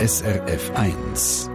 SRF 1.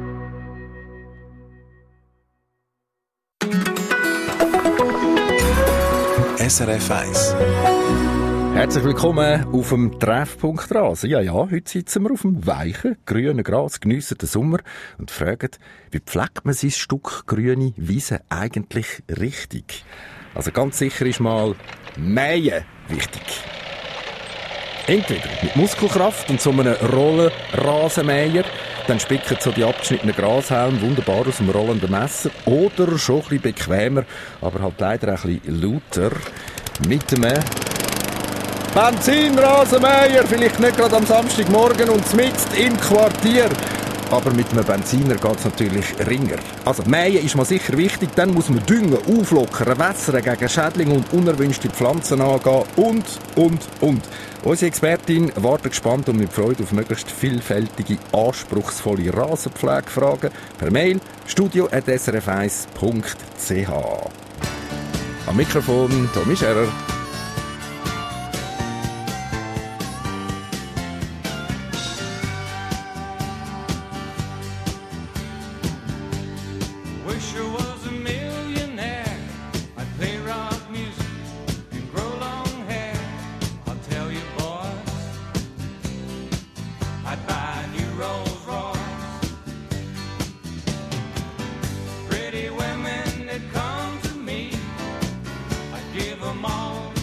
SRF 1. Herzlich willkommen auf dem Treffpunkt Rasen. Ja, heute sitzen wir auf dem weichen, grünen Gras, geniessen den Sommer und fragen, wie pflegt man sein Stück grüne Wiese eigentlich richtig? Also ganz sicher ist mal Mähen wichtig. Entweder mit Muskelkraft und so einem Rollenrasenmäher, dann spicken so die abgeschnittenen Grashalme wunderbar aus dem rollenden Messer, oder schon ein bisschen bequemer, aber halt leider ein bisschen lauter, mit einem Benzinrasenmäher, vielleicht nicht gerade am Samstagmorgen und mitten im Quartier. Aber mit einem Benziner geht es natürlich ringer. Also Mähen ist mal sicher wichtig, dann muss man düngen, auflockern, wässern, gegen Schädlinge und unerwünschte Pflanzen angehen und. Unsere Expertin wartet gespannt und mit Freude auf möglichst vielfältige, anspruchsvolle Rasenpflegefragen per Mail studio@srf1.ch. Am Mikrofon Tommy Scherer. Give them all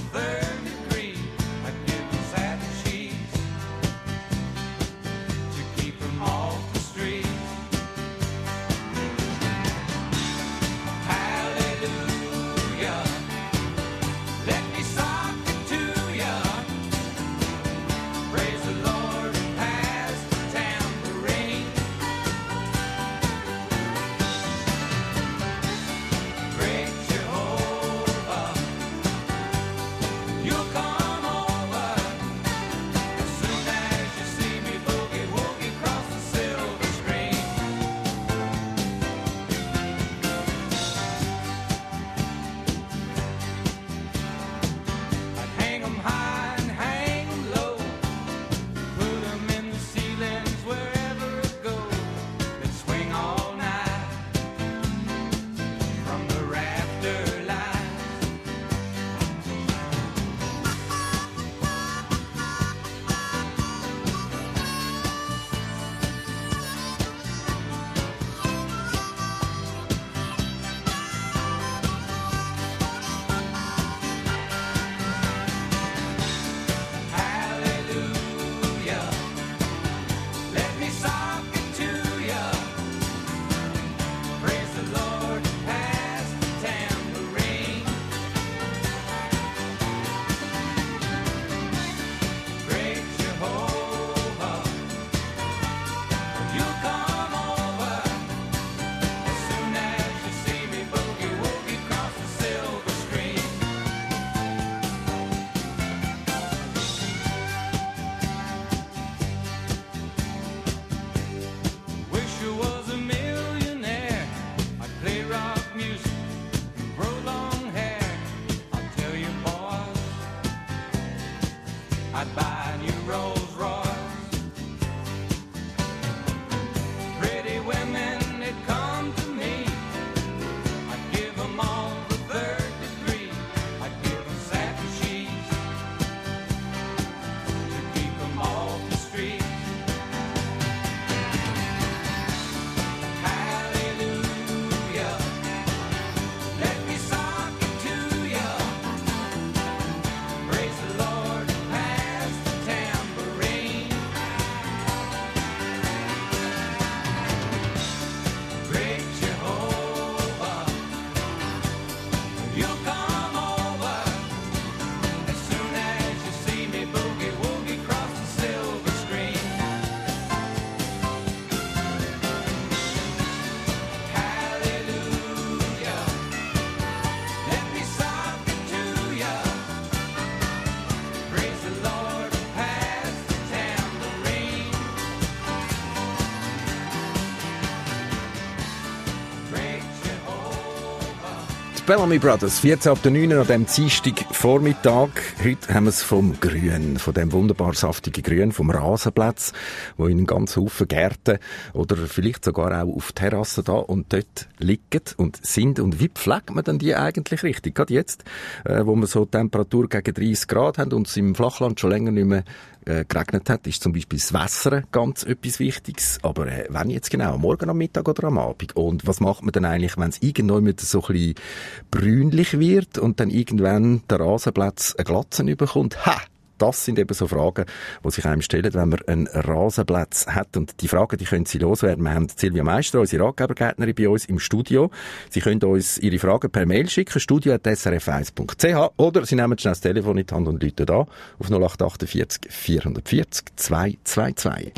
Bellamy Brothers, 14 ab 9 an diesem Dienstagvormittag. Heute haben wir es vom Grün, von dem wunderbar saftigen Grün, vom Rasenplatz, wo in ganz Haufen Gärten oder vielleicht sogar auch auf Terrassen da und dort liegen und sind. Und wie pflegt man denn die eigentlich richtig? Gerade jetzt, wo wir so Temperatur gegen 30 Grad haben und es im Flachland schon länger nicht mehr geregnet hat, ist zum Beispiel das Wässern ganz etwas Wichtiges. Aber wenn jetzt genau, am Morgen, am Mittag oder am Abend? Und was macht man dann eigentlich, wenn es irgendwann so ein bisschen brünlich wird und dann irgendwann der Rasenplatz eine Glatze bekommt? Ha! Das sind eben so Fragen, die sich einem stellen, wenn man einen Rasenplatz hat. Und die Fragen, die können Sie loswerden. Wir haben Silvia Meister, unsere Ratgebergärtnerin, bei uns im Studio. Sie können uns Ihre Fragen per Mail schicken, studio@srf1.ch, oder Sie nehmen schnell das Telefon in die Hand und rufen an auf 0848 440 222.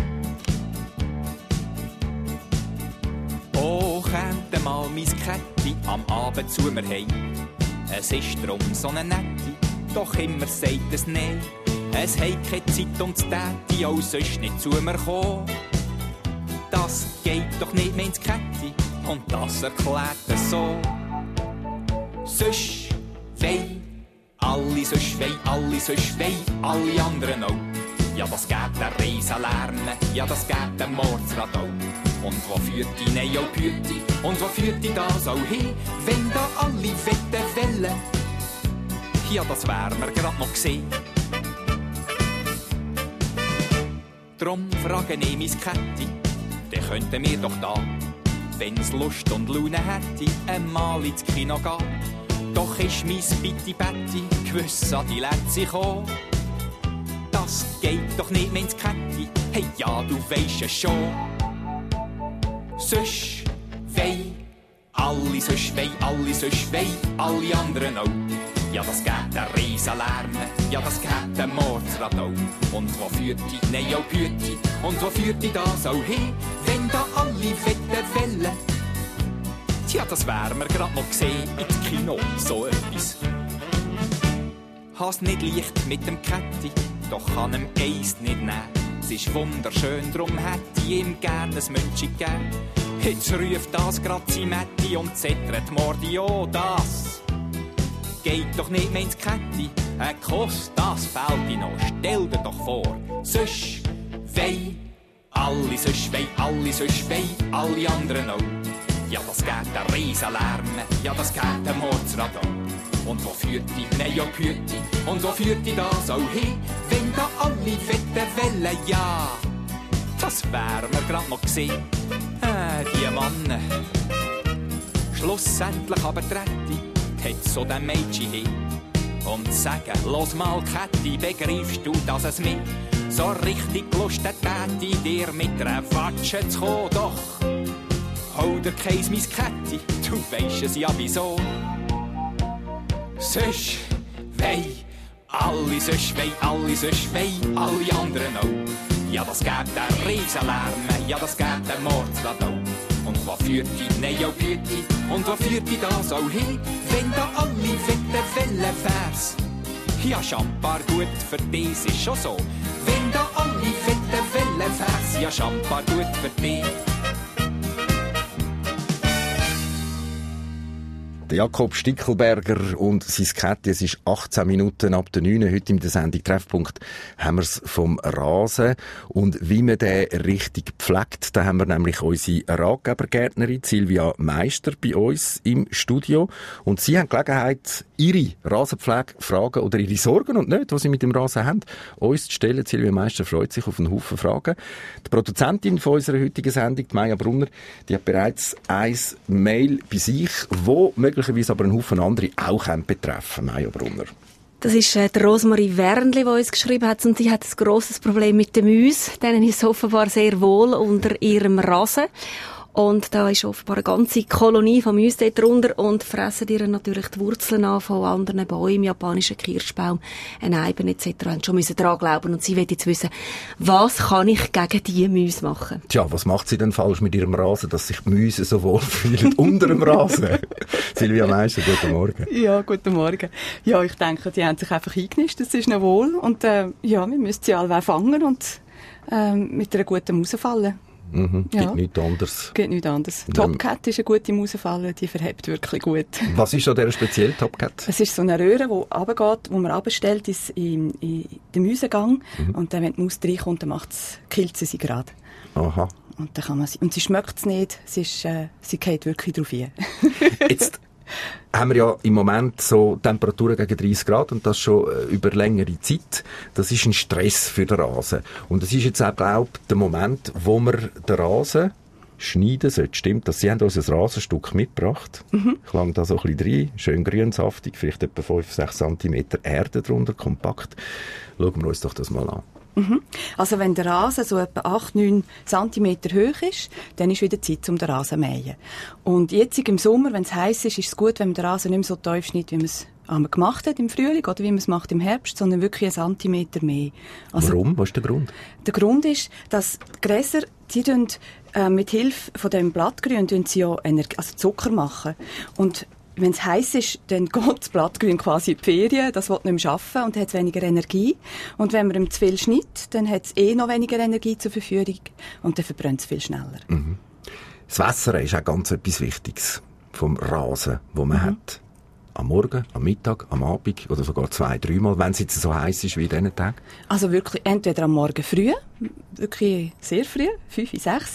Oh, kommt mal mein Ketti am Abend zu mir heim. Es ist drum so eine nette, doch immer sagt es nein. Es hat keine Zeit und das Täti auch sonst nicht zu mir kommen. Das geht doch nicht mehr ins Ketti und das erklärt es so. Sonst wei, alle sonst wei, alle anderen auch. Ja, das geht der Riesenlärm, ja, das geht der Mordsradau. Und wo führt die Neopüti, und wo führt die das auch hin, wenn da alle Wetten wollen? Ja, das wär mir grad noch gesehen. Drum frage ich mein Ketti, der könnte mir doch da, wenn's Lust und Laune hätte, einmal ins Kino gehen. Doch ist mein Bitti-Betti gewiss an die Lätze gekommen. Das geht doch nicht mehr ins Ketti, hey ja, du weisst es schon. Sonst wei, alle sonst wei, alle anderen auch. Ja, das geht der Riesenlärm, ja, das geht der Mordsradau. Und wo führt die Neopüti, und wo führt die das auch hin, wenn da alle Wetten wollen? Tja, das wär mir grad noch gesehen, ins Kino, so etwas. Hast nicht leicht mit dem Ketti, doch kann ihm eins nicht nehmen. Es ist wunderschön, drum hätte ich ihm gern ein München gegeben. Jetzt ruft das grad Zimetti und zittert Mordio, das geht doch nicht mehr ins Ketti. Kost, das fällt dir noch, stell dir doch vor. Sonst wei, sonst wei, alle anderen auch. Ja, das geht der Riesenlärm, ja, das geht der Mordsradau. Und wo führt die Neopüti, und wo führt die das auch hin, wenn da alle Wetten wollen, ja. Das wär mir grad noch gesehen, die Mann. Schlussendlich aber Tretti, hat so den Mädchen hin und sagen, los mal Ketti, begreifst du, dass es mich so richtig Lust hat, dir mit einer Watsche zu kommen, doch hau der Käse mein Ketti, du weisst es ja wieso. Sonst wei, sonst wei, alle anderen auch. Ja, das geht der Riesenlärm, ja, das geht der Mordsradau. Und wo führt die Neopüti, und wo führt die das auch hin, wenn da alle Wetten wollen, wär's? Ja, Champar gut, für dies ist schon so. Wenn da alle Wetten wollen, wär's? Ja, Champar gut für dich. Der Jakob Stickelberger und sein Ketti. Es ist 18 Minuten ab der 9. Heute in der Sendung Treffpunkt haben wir es vom Rasen. Und wie man den richtig pflegt, da haben wir nämlich unsere Ratgebergärtnerin Silvia Meister bei uns im Studio. Und sie haben die Gelegenheit, ihre Rasenpflegefragen oder ihre Sorgen und nicht, was sie mit dem Rasen haben, uns zu stellen. Silvia Meister freut sich auf einen Haufen Fragen. Die Produzentin von unserer heutigen Sendung, Maja Brunner, die hat bereits ein Mail bei sich, wo möglicherweise aber einen Haufen andere auch betreffen, Maja Brunner. Das ist die Rosemarie Wernli, die uns geschrieben hat, und sie hat ein grosses Problem mit den Mäusen. Denen ist offenbar sehr wohl unter ihrem Rasen. Und da ist offenbar eine ganze Kolonie von Mäusen dort drunter und fressen ihr natürlich die Wurzeln an von anderen Bäumen, japanischen Kirschbaum, Eiben etc. Haben schon daran glauben und sie will jetzt wissen, was kann ich gegen diese Mäuse machen? Tja, was macht sie denn falsch mit ihrem Rasen, dass sich die Mäuse so wohl fühlen unter dem Rasen? Silvia Meister, guten Morgen. Ja, guten Morgen. Ja, ich denke, die haben sich einfach eingenistet, es ist ihnen wohl und ja, wir müssen sie alle fangen und mit einer guten Maus fallen. Gibt nichts anderes. Geht nichts anderes. Top-Cat ist eine gute Mausfalle, die verhebt wirklich gut. Was ist an dieser speziell Top-Cat? Es ist so eine Röhre, die runtergeht, wo man runterstellt in den Mäusegang. Und dann, wenn die Maus reinkommt, dann killt sie gerade. Aha. Und dann kann man und sie schmeckt es nicht, sie geht wirklich drauf hin. Jetzt haben wir ja im Moment so Temperaturen gegen 30 Grad und das schon über längere Zeit. Das ist ein Stress für den Rasen. Und es ist jetzt auch, glaube ich, der Moment, wo man den Rasen schneiden sollte. Stimmt das? Sie haben uns ein Rasenstück mitgebracht. Ich lange da so ein bisschen rein. Schön grün, saftig, vielleicht etwa 5-6 cm Erde drunter, kompakt. Schauen wir uns doch das mal an. Also wenn der Rasen so etwa 8-9 cm hoch ist, dann ist wieder Zeit, um den Rasen zu mähen. Und jetzt im Sommer, wenn es heiß ist, ist es gut, wenn man den Rasen nicht mehr so tief schneidet, wie man es gemacht hat im Frühling oder wie man es macht im Herbst, sondern wirklich 1 Zentimeter mehr. Also, warum? Was ist der Grund? Der Grund ist, dass die Gräser, die mit Hilfe von dem Blattgrün ja Zucker machen. Und wenn es heiß ist, dann geht das Blattgrün quasi in die Ferien, das will nicht mehr arbeiten und hat weniger Energie. Und wenn man ihm zu viel schneidet, dann hat es noch weniger Energie zur Verfügung und dann verbrennt es viel schneller. Das Wässern ist auch ganz etwas Wichtiges vom Rasen, den man hat. Am Morgen, am Mittag, am Abend oder sogar 2-3 Mal, wenn es jetzt so heiß ist wie in diesen Tagen? Also wirklich entweder am Morgen früh, wirklich sehr früh, 5, 6.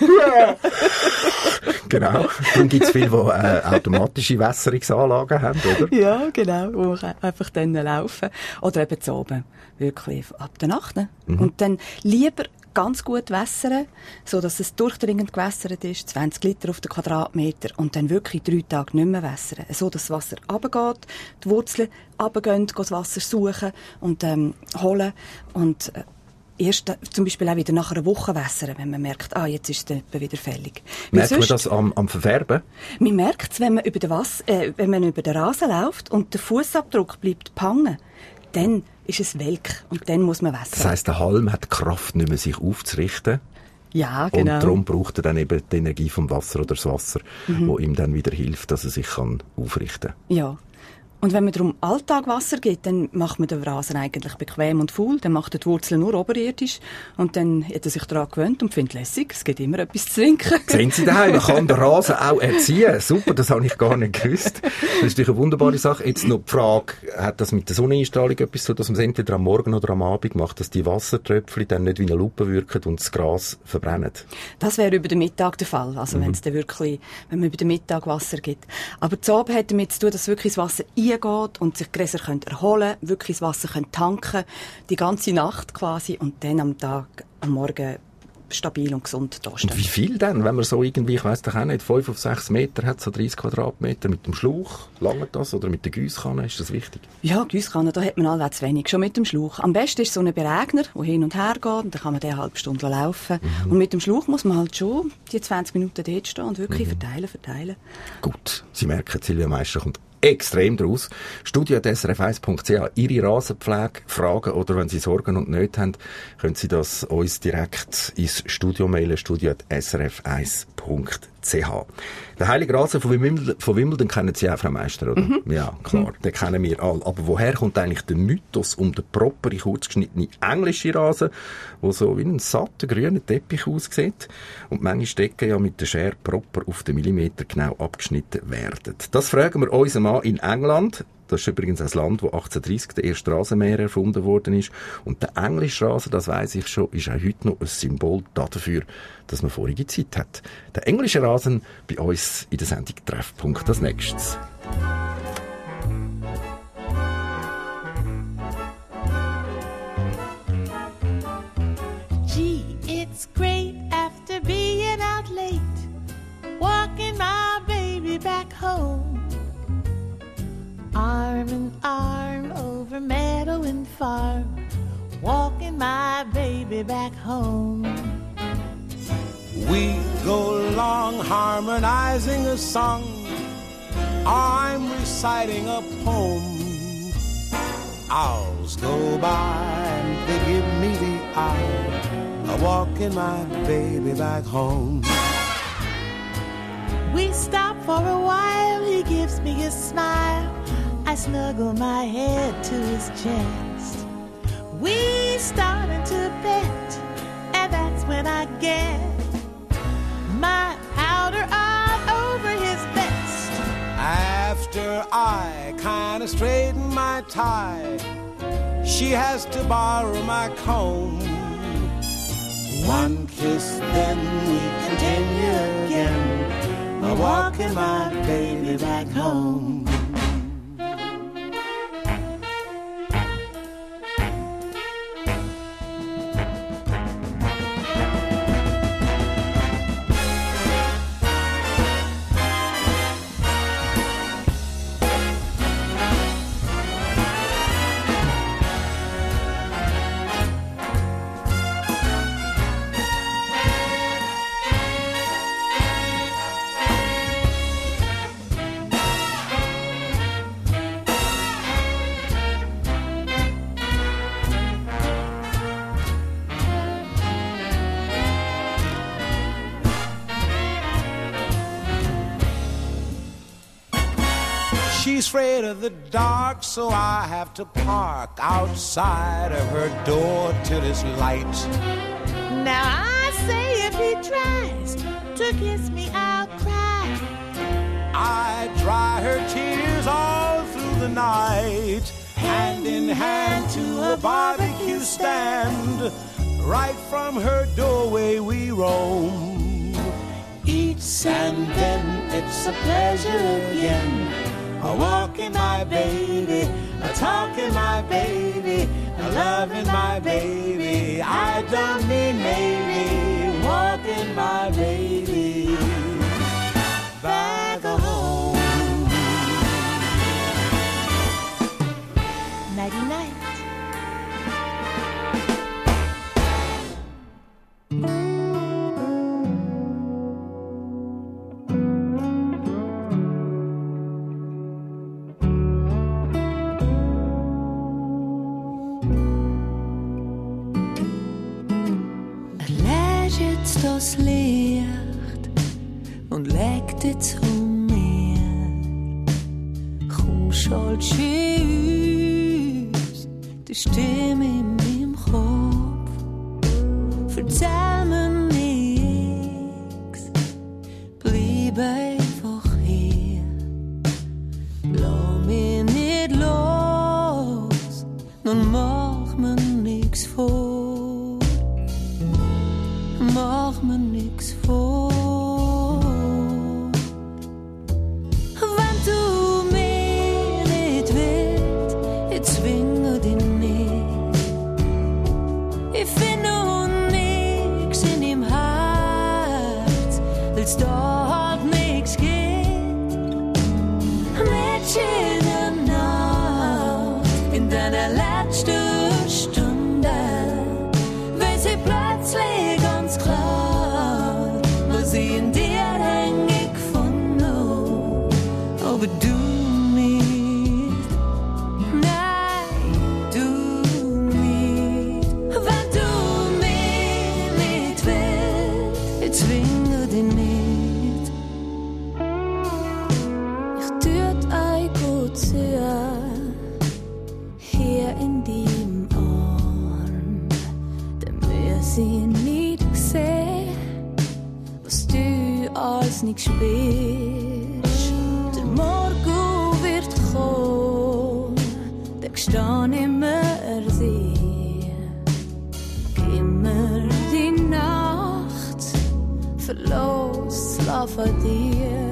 Genau. Darum gibt es viele, die automatische Wässerungsanlagen haben, oder? Ja, genau, wo man einfach dann laufen. Oder eben zu oben, wirklich ab der Nacht. Und dann lieber ganz gut wässern, so dass es durchdringend gewässert ist, 20 Liter auf den Quadratmeter und dann wirklich 3 Tage nicht mehr wässern. So dass das Wasser runtergeht, die Wurzeln runtergehen, das Wasser suchen und holen und erst zum Beispiel auch wieder nach einer Woche wässern, wenn man merkt, jetzt ist es wieder fällig. Merkt man das am Verfärben? Man merkt es, wenn man über den Rasen läuft und der Fußabdruck bleibt hängen, dann ist es welk und dann muss man wässern. Das heisst, der Halm hat die Kraft, nicht mehr sich aufzurichten. Ja, genau. Und darum braucht er dann eben die Energie vom Wasser oder das Wasser, wo ihm dann wieder hilft, dass er sich aufrichten kann. Ja. Und wenn man darum Alltag Wasser gibt, dann macht man den Rasen eigentlich bequem und faul. Dann macht er die Wurzeln nur oberirdisch. Und dann hat er sich daran gewöhnt und findet lässig. Es gibt immer etwas zu trinken. Sehen Sie daheim, man kann den Rasen auch erziehen. Super, das habe ich gar nicht gewusst. Das ist natürlich eine wunderbare Sache. Jetzt noch die Frage, hat das mit der Sonneneinstrahlung etwas so, dass man es entweder am Morgen oder am Abend macht, dass die Wassertröpfchen dann nicht wie eine Lupe wirken und das Gras verbrennen? Das wäre über den Mittag der Fall. Also wenn man über den Mittag Wasser gibt. Aber zu Abend hat damit zu tun, dass wirklich das Wasser eingeht und sich die Gräser erholen können, wirklich das Wasser tanken können, die ganze Nacht quasi und dann am Morgen stabil und gesund dastehen. Und wie viel denn, wenn man so irgendwie, ich weiss doch auch nicht, 5 auf 6 Meter hat, so 30 Quadratmeter mit dem Schlauch, lange das? Oder mit der Giesskanne, ist das wichtig? Ja, Giesskanne, da hat man alle zu wenig, schon mit dem Schlauch. Am besten ist so ein Beregner, der hin und her geht und dann kann man eine halbe Stunde laufen. Und mit dem Schlauch muss man halt schon die 20 Minuten dort stehen und wirklich verteilen. Gut, Sie merken, Silvia Meischer kommt extrem draus. studio.srf1.ch, Ihre Rasenpflege, Fragen oder wenn Sie Sorgen und Nöte haben, können Sie das uns direkt ins Studio mailen, studio.srf1.ch. Den Heiligen Rasen von Wimbledon kennen Sie auch, Frau Meister, oder? Ja, klar, den kennen wir alle. Aber woher kommt eigentlich der Mythos um den propere, kurzgeschnittene englische Rasen, der so wie ein satter grüner Teppich aussieht und manchmal Stecken ja mit der Schere proper auf den Millimeter genau abgeschnitten werden? Das fragen wir unseren Mann in England. Das ist übrigens ein Land, wo 1830 der erste Rasenmäher erfunden worden ist. Und der englische Rasen, das weiss ich schon, ist auch heute noch ein Symbol dafür, dass man vorige Zeit hat. Der englische Rasen bei uns in der Sendung Treffpunkt. Das nächstes. Gee, it's great after being out late, walking my baby back home. Arm in arm over meadow and farm, walking my baby back home. We go along harmonizing a song, I'm reciting a poem. Hours go by and they give me the eye, walking my baby back home. We stop for a while, he gives me a smile, I snuggle my head to his chest. We start into bed, and that's when I get to straighten my tie. She has to borrow my comb. One kiss, then we continue again, walking my baby back home. She's afraid of the dark, so I have to park outside of her door till it's light. Now I say if he tries to kiss me, I'll cry. I dry her tears all through the night, hand in hand to a barbecue stand. Right from her doorway we roam. Eats and then it's a pleasure again. A walking my baby, a talking my baby, a loving my baby. I don't mean maybe, walking my baby back home. Nighty night. Das Licht und legt jetzt um mir. Komm, schalt's uns die Stimme in meinem Kopf. Erzähl mir nix, bleib einfach hier. Lass mich nicht los, nun mach mir nix vor. Mach mir nix vor. Wenn du mich nicht willst, ich zwinge dich nicht. Ich finde noch nix in dem Herz, weil's da halt nix gibt. Mädchen in der Nacht, in deiner letzten Stunde, wenn sie plötzlich ganz klar, was ich in dir hänge gefunden, aber du nicht, nein, du nicht. Wenn du mich nicht willst, ich zwinge dich nicht. Ich tue ein gut sehr, hier in deinem Arm, denn wir sind nicht gesehen, was du als nicht spürst. Der Morgen wird kommen, der gestern immer dir. Gib mir die Nacht, verlos, schlaf an dir.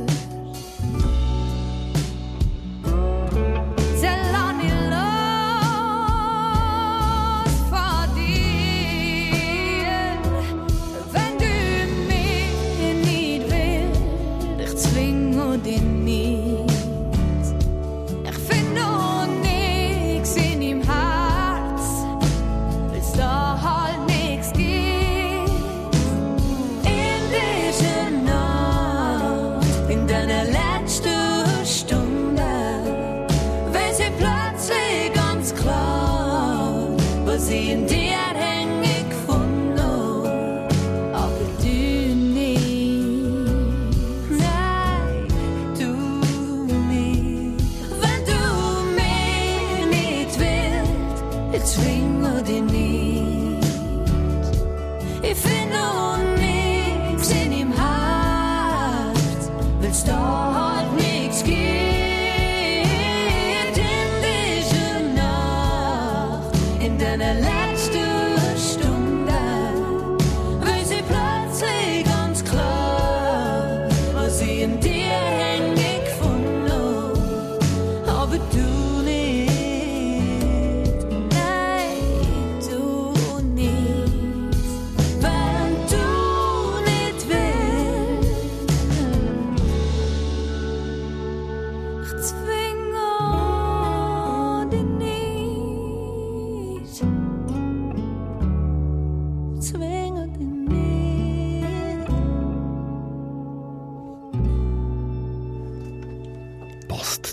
In dir häng ich gefunden, aber du nicht, nein, du nicht. Wenn du mich nicht willst, ich zwinge dich nicht. Ich finde noch nix in dem Herz, weil's da halt nix gibt.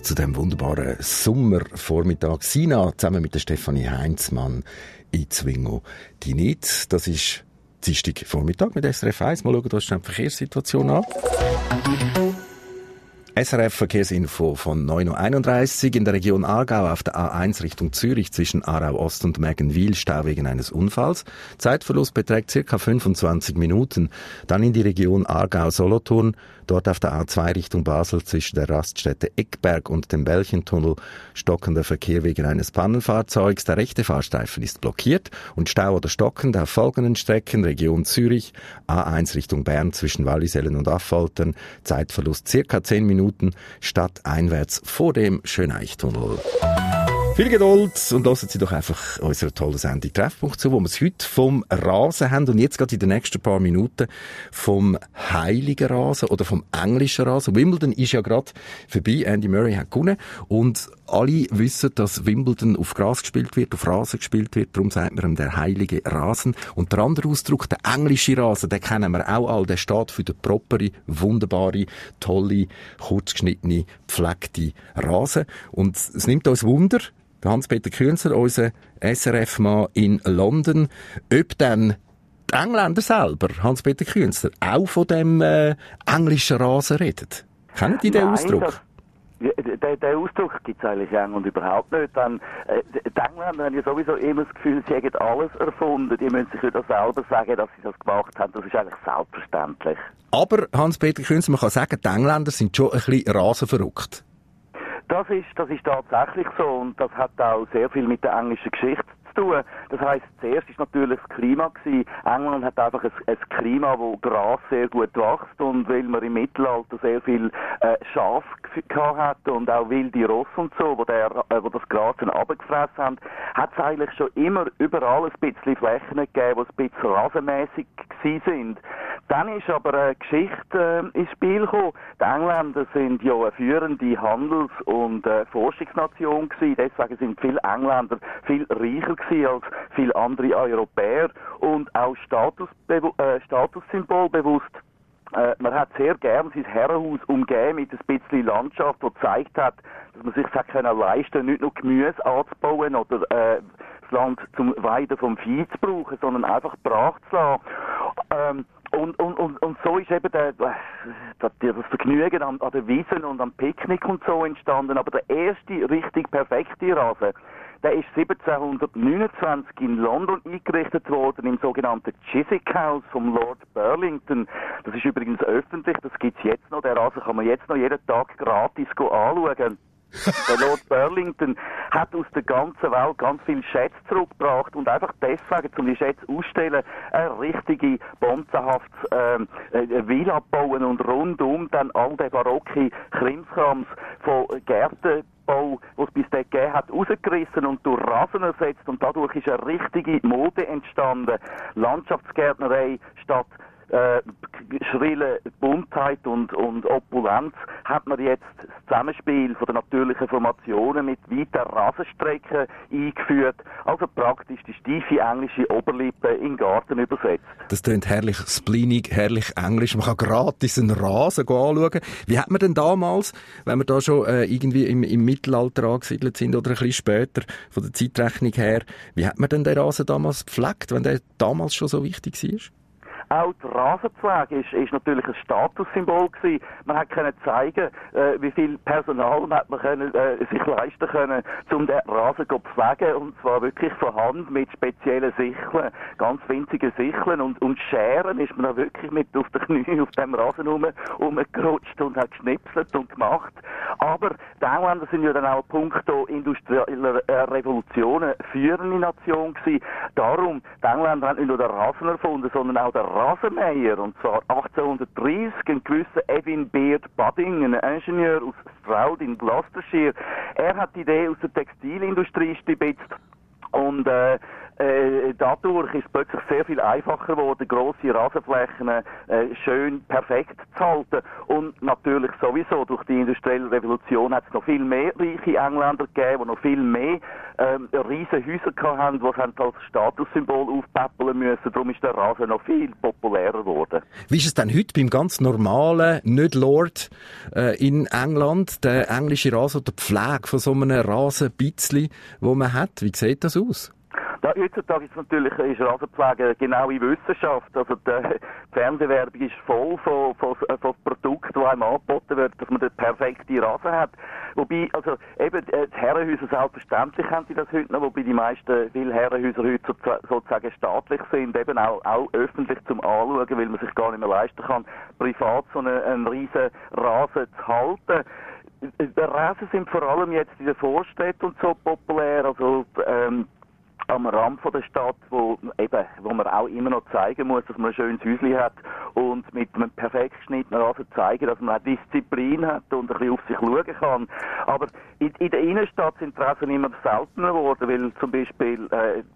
zu dem wunderbaren Sommervormittag. Sina zusammen mit der Stefanie Heinzmann in Zwingo. Die nicht, das ist Dienstag Vormittag mit SRF 1. Mal schauen, da ist die Verkehrssituation an. SRF Verkehrsinfo von 9.31 Uhr in der Region Aargau auf der A1 Richtung Zürich zwischen Aarau Ost und Mägenwil Stau wegen eines Unfalls. Zeitverlust beträgt ca. 25 Minuten. Dann in die Region Aargau-Solothurn, dort auf der A2 Richtung Basel zwischen der Raststätte Eckberg und dem Belchentunnel stockender Verkehr wegen eines Pannenfahrzeugs. Der rechte Fahrstreifen ist blockiert und Stau oder stockend auf folgenden Strecken: Region Zürich, A1 Richtung Bern zwischen Wallisellen und Affoltern, Zeitverlust ca. 10 Minuten, stadteinwärts vor dem Schöneichtunnel. Viel Geduld und lassen Sie doch einfach unserer tollen Sendung Treffpunkt zu, wo wir es heute vom Rasen haben und jetzt gerade in den nächsten paar Minuten vom heiligen Rasen oder vom englischen Rasen. Wimbledon ist ja gerade vorbei, Andy Murray hat gewonnen und alle wissen, dass Wimbledon auf Gras gespielt wird, auf Rasen gespielt wird, darum sagt man ihm der heilige Rasen. Und der andere Ausdruck, der englische Rasen, den kennen wir auch alle, der steht für den propere, wunderbare, tolle, kurzgeschnittene, gepflegte Rasen. Und es nimmt uns Wunder, der Hans-Peter Künzler, unser SRF-Mann in London, ob dann die Engländer selber, Hans-Peter Künzler, auch von dem englischen Rasen reden. Kennen die den Ausdruck? Der Ausdruck gibt es eigentlich in England überhaupt nicht. Denn, die Engländer haben ja sowieso immer das Gefühl, sie hätten alles erfunden. Die müssen sich wieder selber sagen, dass sie das gemacht haben. Das ist eigentlich selbstverständlich. Aber, Hans-Peter Künzler, man kann sagen, die Engländer sind schon ein bisschen rasenverrückt. Das ist tatsächlich so und das hat auch sehr viel mit der englischen Geschichte zu tun. Das heisst, zuerst ist natürlich das Klima gewesen. England hat einfach ein Klima, wo Gras sehr gut wächst und weil man im Mittelalter sehr viel Schaf hatte und auch wilde Rosse und so, wo das Gras dann runtergefressen haben, hat es eigentlich schon immer überall ein bisschen Flächen gegeben, die ein bisschen rasenmässig gewesen sind. Dann ist aber eine Geschichte ins Spiel gekommen. Die Engländer sind ja eine führende Handels- und Forschungsnation gewesen. Deswegen sind viele Engländer viel reicher gewesen als viele andere Europäer und auch Statussymbol bewusst. Man hat sehr gern sein Herrenhaus umgeben mit ein bisschen Landschaft, die gezeigt hat, dass man sich leisten kann, nicht nur Gemüse anzubauen oder das Land zum Weiden vom Vieh zu brauchen, sondern einfach brach zu lassen. Und so ist eben das Vergnügen an der Wiesen und am Picknick und so entstanden. Aber der erste richtig perfekte Rasen, der ist 1729 in London eingerichtet worden, im sogenannten Chiswick House vom Lord Burlington. Das ist übrigens öffentlich, das gibt's jetzt noch. Der Rasen kann man jetzt noch jeden Tag gratis anschauen. Der Lord Burlington hat aus der ganzen Welt ganz viele Schätze zurückgebracht und einfach deswegen, um die Schätze auszustellen, eine richtige bonzenhafte Villa bauen und rundum dann all der barocke Krimskrams von Gärtenbau, was es bis dahin gegeben hat, rausgerissen und durch Rasen ersetzt und dadurch ist eine richtige Mode entstanden. Landschaftsgärtnerei statt schrille Buntheit und Opulenz hat man jetzt das Zusammenspiel von den natürlichen Formationen mit weiten Rasenstrecken eingeführt, also praktisch die steife englische Oberlippe in den Garten übersetzt. Das klingt herrlich spleenig, herrlich englisch. Man kann gratis einen Rasen anschauen. Wie hat man denn damals, wenn wir da schon irgendwie im Mittelalter angesiedelt sind oder ein bisschen später von der Zeitrechnung her, wie hat man denn den Rasen damals gepflegt, wenn der damals schon so wichtig war? Auch die Rasenpflege ist natürlich ein Statussymbol gewesen. Man konnte zeigen, wie viel Personal man sich leisten können, um den Rasen zu pflegen. Und zwar wirklich von Hand mit speziellen Sicheln, ganz winzigen Sicheln und Scheren ist man da wirklich mit auf den Knien auf dem Rasen rumgerutscht und hat geschnipselt und gemacht. Aber die Engländer sind ja dann auch punkto industrieller Revolutionen führende Nation gewesen. Darum, die Engländer haben nicht nur den Rasen erfunden, sondern auch den Rasenmäher, und zwar 1830, ein gewisser Evan Beard Budding, ein Ingenieur aus Stroud in Gloucestershire. Er hat die Idee aus der Textilindustrie stibitzt und dadurch ist es plötzlich sehr viel einfacher geworden, grosse Rasenflächen schön perfekt zu halten. Und natürlich sowieso durch die industrielle Revolution hat es noch viel mehr reiche Engländer gegeben, die noch viel mehr riesen Häuser hatten, die es als Statussymbol aufpäppeln müssen. Darum ist der Rasen noch viel populärer geworden. Wie ist es denn heute beim ganz normalen, nicht Lord in England, der englische Rasen oder die Pflege von so einem Rasenbitzli, wo man hat? Wie sieht das aus? Da, heutzutage ist Rasenpflege genaue Wissenschaft. Also die Fernsehwerbung ist voll von Produkten, die einem angeboten wird, dass man den perfekten Rasen hat. Wobei, also eben die Herrenhäuser selbstverständlich haben die das heute noch, wobei die meisten viele Herrenhäuser heute sozusagen staatlich sind, eben auch öffentlich zum Anschauen, weil man sich gar nicht mehr leisten kann, privat so einen riesen Rasen zu halten. Die Rasen sind vor allem jetzt in den Vorstädten und so populär, also am Rand von der Stadt, wo man auch immer noch zeigen muss, dass man ein schönes Häuschen hat und mit einem perfekt geschnittenen Rasen zeigen, dass man auch Disziplin hat und ein bisschen auf sich schauen kann. Aber in der Innenstadt sind die Rasen immer seltener geworden, weil zum Beispiel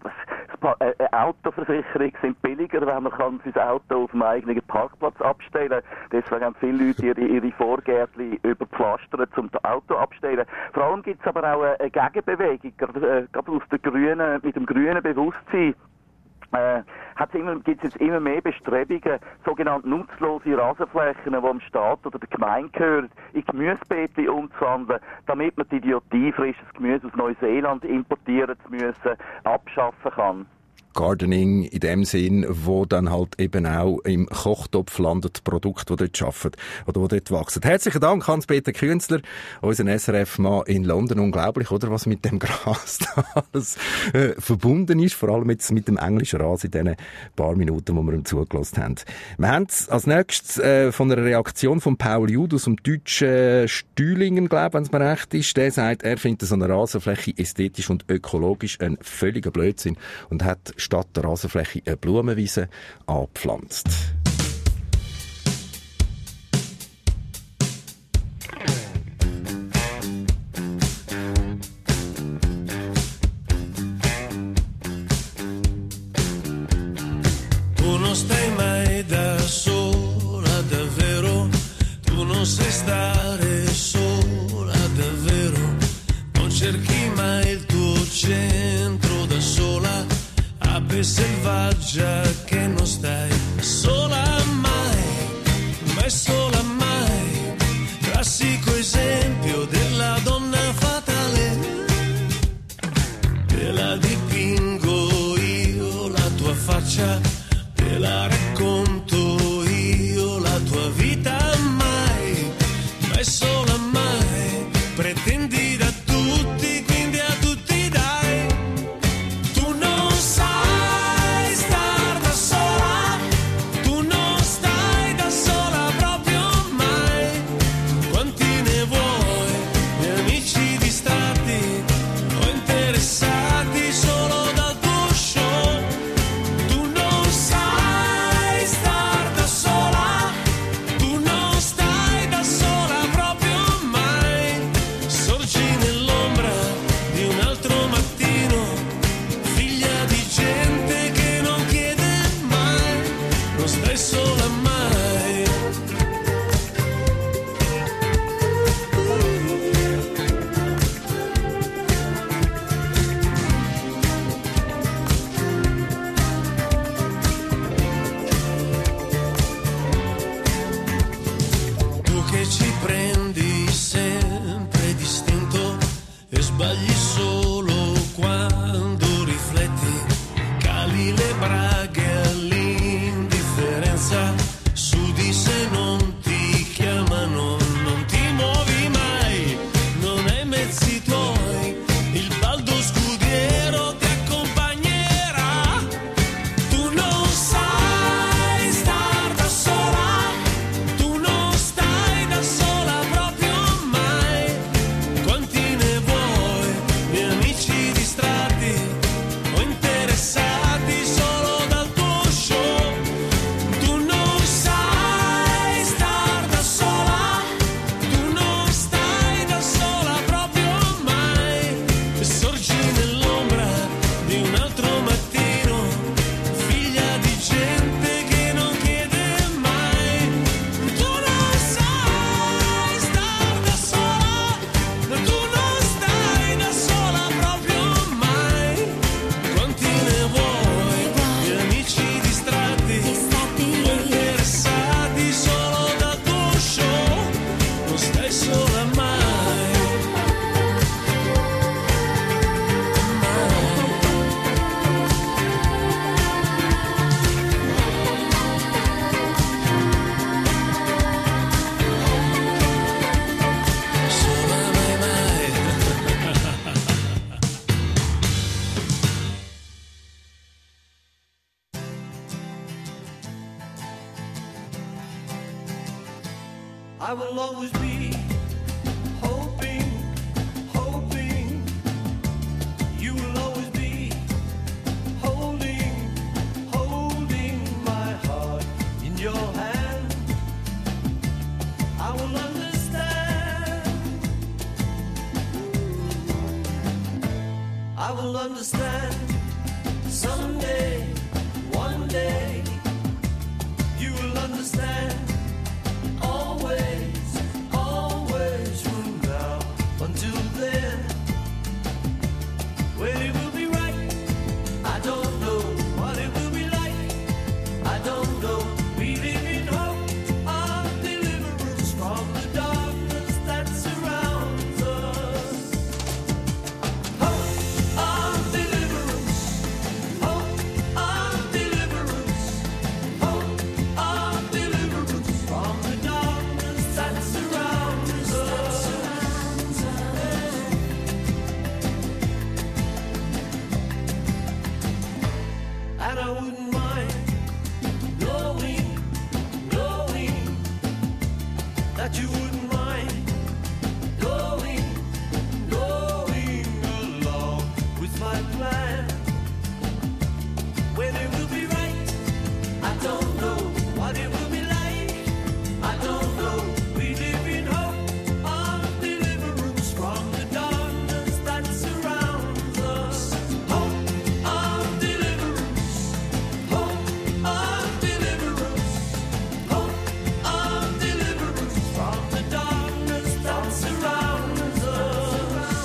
Autoversicherungen sind billiger, wenn man kann sein Auto auf dem eigenen Parkplatz abstellen kann. Deswegen haben viele Leute ihre Vorgärtchen überpflastert, um das Auto abstellen. Vor allem gibt es aber auch eine Gegenbewegung, gerade aus den Grünen, mit dem grünen Bewusstsein. Gibt es jetzt immer mehr Bestrebungen, sogenannte nutzlose Rasenflächen, die am Staat oder der Gemeinde gehören, in Gemüsebeete umzuwandeln, damit man die Idiotie, frisches Gemüse aus Neuseeland importieren zu müssen, abschaffen kann. Gardening in dem Sinn, wo dann halt eben auch im Kochtopf landet, Produkte, die dort arbeiten oder die dort wachsen. Herzlichen Dank, Hans-Peter Künzler, unser SRF-Mann in London. Unglaublich, oder, was mit dem Gras da alles verbunden ist, vor allem jetzt mit dem englischen Rasen in diesen paar Minuten, wo wir ihm zugelassen haben. Wir haben als nächstes von einer Reaktion von Paul Jude aus dem deutschen Stühlingen, glaube ich, wenn es mir recht ist. Der sagt, er findet so eine Rasenfläche ästhetisch und ökologisch ein völliger Blödsinn und hat statt der Rasenfläche eine Blumenwiese angepflanzt. Tu non stai mai da sola davvero, tu non sai stare sola davvero, non cerchi mai il tuo centro da sola. Ave selvaggia che non stai sola mai sola mai, classico esempio della donna fatale, te la dipingo io la tua faccia, te la racconto io la tua vita, mai sola mai, pretendi da tutti, quindi a tutti dai. Su I will always be hoping, hoping. You will always be holding, holding my heart in your hand. I will understand. I will understand someday, one day. You will understand. Always, always from now until then. When it will be right, I don't know. What it will be like, I don't know. We live in hope of deliverance from the darkness that surrounds us. Hope of deliverance. Hope of deliverance. Hope of deliverance from the darkness that surrounds us. And I wouldn't mind knowing, knowing that you wouldn't mind going, going along with my plan. When it will be right, I don't know. What it will be like, I don't know. We live in hope of deliverance from the darkness that surrounds us. Hope of deliverance. Hope of deliverance. Hope of deliverance from the darkness that surrounds us.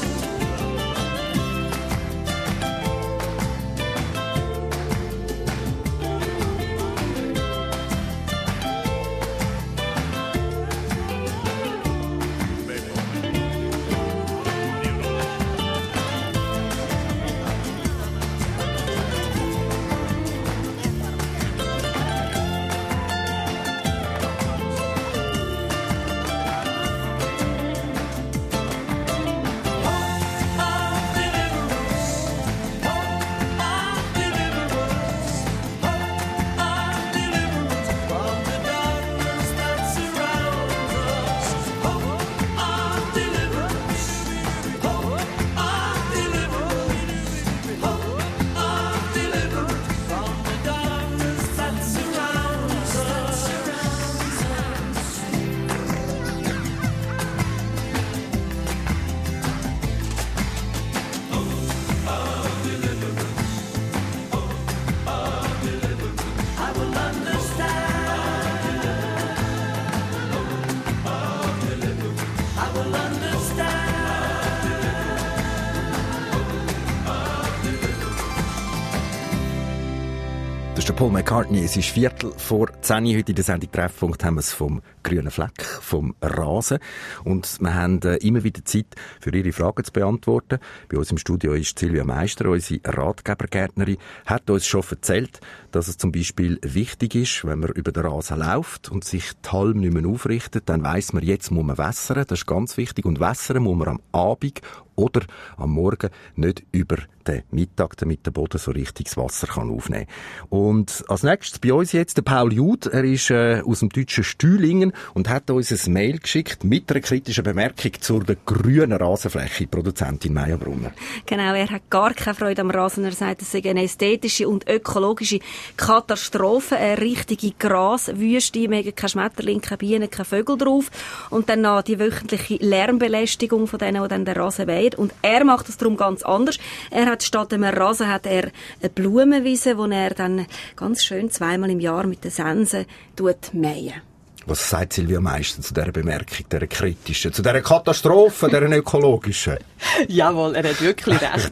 Das ist der Paul McCartney. Es ist 10:15 heute in der Sendung Treffpunkt, haben wir es vom grünen Fleck, vom Rasen. Und wir haben immer wieder Zeit, für Ihre Fragen zu beantworten. Bei uns im Studio ist Silvia Meister, unsere Ratgebergärtnerin, hat uns schon erzählt, dass es zum Beispiel wichtig ist, wenn man über den Rasen läuft und sich die Halme nicht mehr aufrichtet, dann weiss man, jetzt muss man wässern. Das ist ganz wichtig. Und wässern muss man am Abend oder am Morgen nicht über den Mittag, damit der Boden so richtig das Wasser kann aufnehmen kann. Und als nächstes bei uns jetzt der Paul Jud. Er ist aus dem deutschen Stühlingen und hat uns ein Mail geschickt mit einer kritischen Bemerkung zur grünen Rasenfläche, Produzentin Maja Brunner. Genau, er hat gar keine Freude am Rasen. Er sagt, es sei eine ästhetische und ökologische Katastrophe, eine richtige Graswüste. Wir haben keine Schmetterlinge, keine Bienen, keine Vögel drauf. Und dann noch die wöchentliche Lärmbelästigung von denen, die dann den Rasen mähen. Und er macht es darum ganz anders. Er hat statt einem Rasen hat er eine Blumenwiese, wo er dann ganz schön zweimal im Jahr mit den Sensen mähen. Was sagt Silvia Meister zu dieser Bemerkung, dieser kritischen, zu dieser Katastrophe, dieser ökologischen? Jawohl, er hat wirklich recht.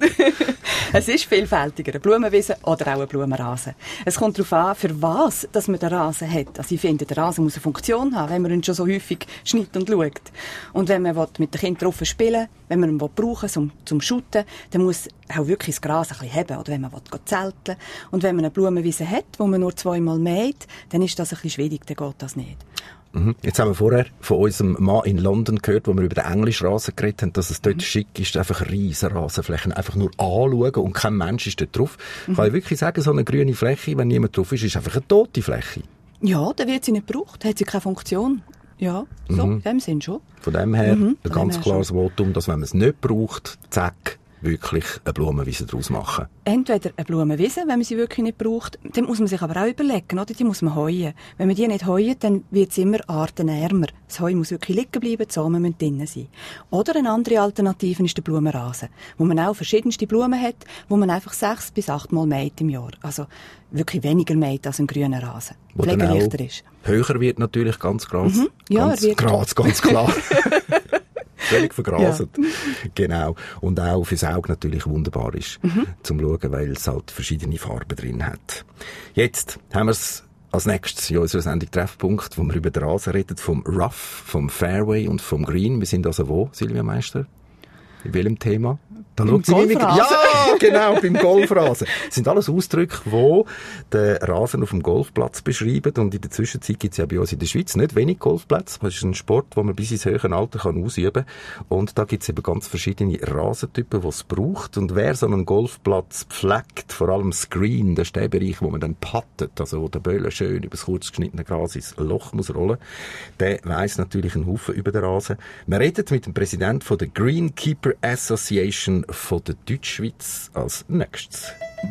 Es ist vielfältiger, eine Blumenwiese oder auch ein Blumenrasen. Es kommt darauf an, für was dass man den Rasen hat. Also ich finde, der Rasen muss eine Funktion haben, wenn man ihn schon so häufig schneidet und schaut. Und wenn man mit den Kindern drauf spielen, wenn man ihn brauchen zum Schutten, dann muss auch wirklich das Gras ein bisschen haben. Oder wenn man zelten. Und wenn man eine Blumenwiese hat, wo man nur 2-mal mäht, dann ist das ein bisschen schwierig, dann geht das nicht. Jetzt haben wir vorher von unserem Mann in London gehört, wo wir über den englischen Rasen geredet haben, dass es dort schick ist, einfach riesen Rasenflächen einfach nur anschauen und kein Mensch ist dort drauf. Kann ich wirklich sagen, so eine grüne Fläche, wenn niemand drauf ist, ist einfach eine tote Fläche? Ja, dann wird sie nicht gebraucht, hat sie keine Funktion. Ja, so, in dem Sinn schon. Von dem her ein ganz klares Votum, dass wenn man es nicht braucht, zack, wirklich eine Blumenwiese daraus machen. Entweder eine Blumenwiese, wenn man sie wirklich nicht braucht, dann muss man sich aber auch überlegen, oder? Die muss man heuen. Wenn man die nicht heuen, dann wird es immer artenärmer. Das Heu muss wirklich liegen bleiben, die Samen müssen drinnen sein. Oder eine andere Alternative ist der Blumenrasen, wo man auch verschiedenste Blumen hat, wo man einfach 6 bis 8 Mal mäht im Jahr. Also wirklich weniger mäht als ein grüner Rasen. Pflegeleichter ist. Höher wird natürlich ganz Gras. Ja, ganz Gras, ganz klar. Völlig vergraset. Ja. Genau. Und auch fürs Auge natürlich wunderbar ist, zum Schauen, weil es halt verschiedene Farben drin hat. Jetzt haben wir es als nächstes in unserer Sendung Treffpunkt, wo wir über den Rasen reden, vom Rough, vom Fairway und vom Green. Wir sind also wo, Silvia Meister? In welchem Thema? Dann beim Golfrasen. Ja, genau, beim Golfrasen. Das sind alles Ausdrücke, die den Rasen auf dem Golfplatz beschreiben. Und in der Zwischenzeit gibt es ja bei uns in der Schweiz nicht wenig Golfplätze. Das ist ein Sport, den man bis ins höhere Alter ausüben kann. Und da gibt es eben ganz verschiedene Rasentypen, die es braucht. Und wer so einen Golfplatz pflegt, vor allem das Green, das ist der Bereich, wo man dann puttet, also wo der Böller schön über das kurz geschnittene Gras ins Loch muss rollen, der weiss natürlich einen Haufen über den Rasen. Wir reden mit dem Präsidenten von der Greenkeeper Association von der Deutschschweiz als nächstes.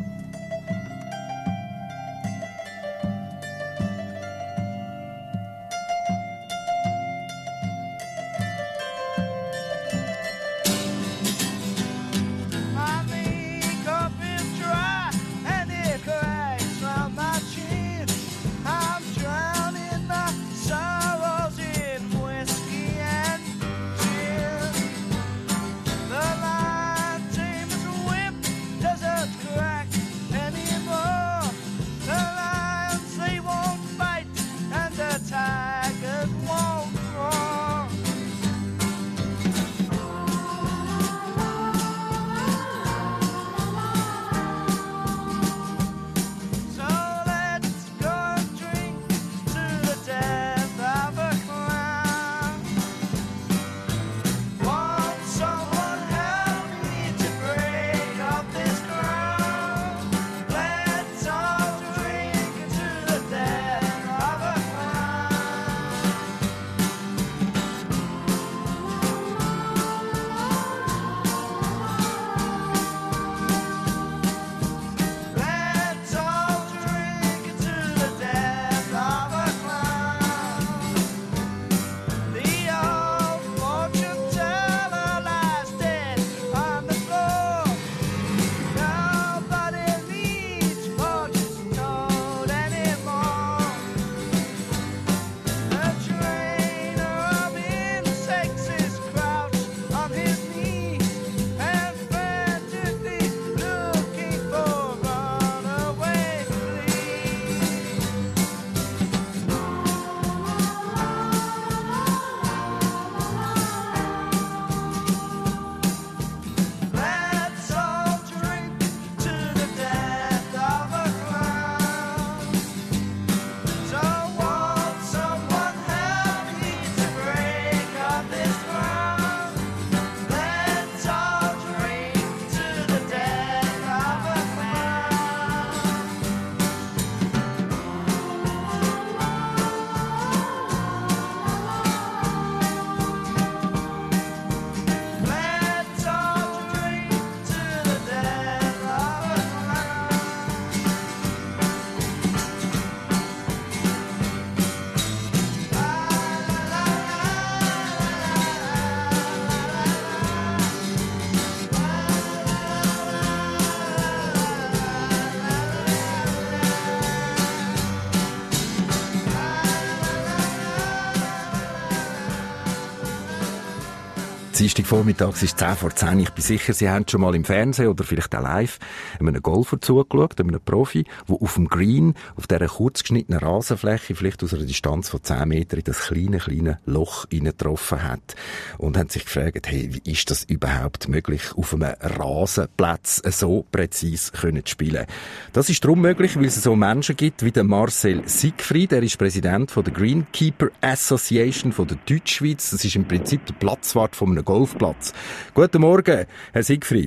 Dienstagvormittags ist 10 vor 10. Ich bin sicher, Sie haben schon mal im Fernsehen oder vielleicht auch live einem Golfer zugeschaut, einem Profi, der auf dem Green, auf dieser kurz geschnittenen Rasenfläche, vielleicht aus einer Distanz von 10 Metern, in das kleine Loch reingetroffen hat. Und haben sich gefragt, hey, wie ist das überhaupt möglich, auf einem Rasenplatz so präzise zu spielen? Das ist darum möglich, weil es so Menschen gibt wie der Marcel Siegfried. Er ist Präsident von der Greenkeeper Association von der Deutschschweiz. Das ist im Prinzip der Platzwart von einem Golfplatz. Guten Morgen, Herr Siegfried.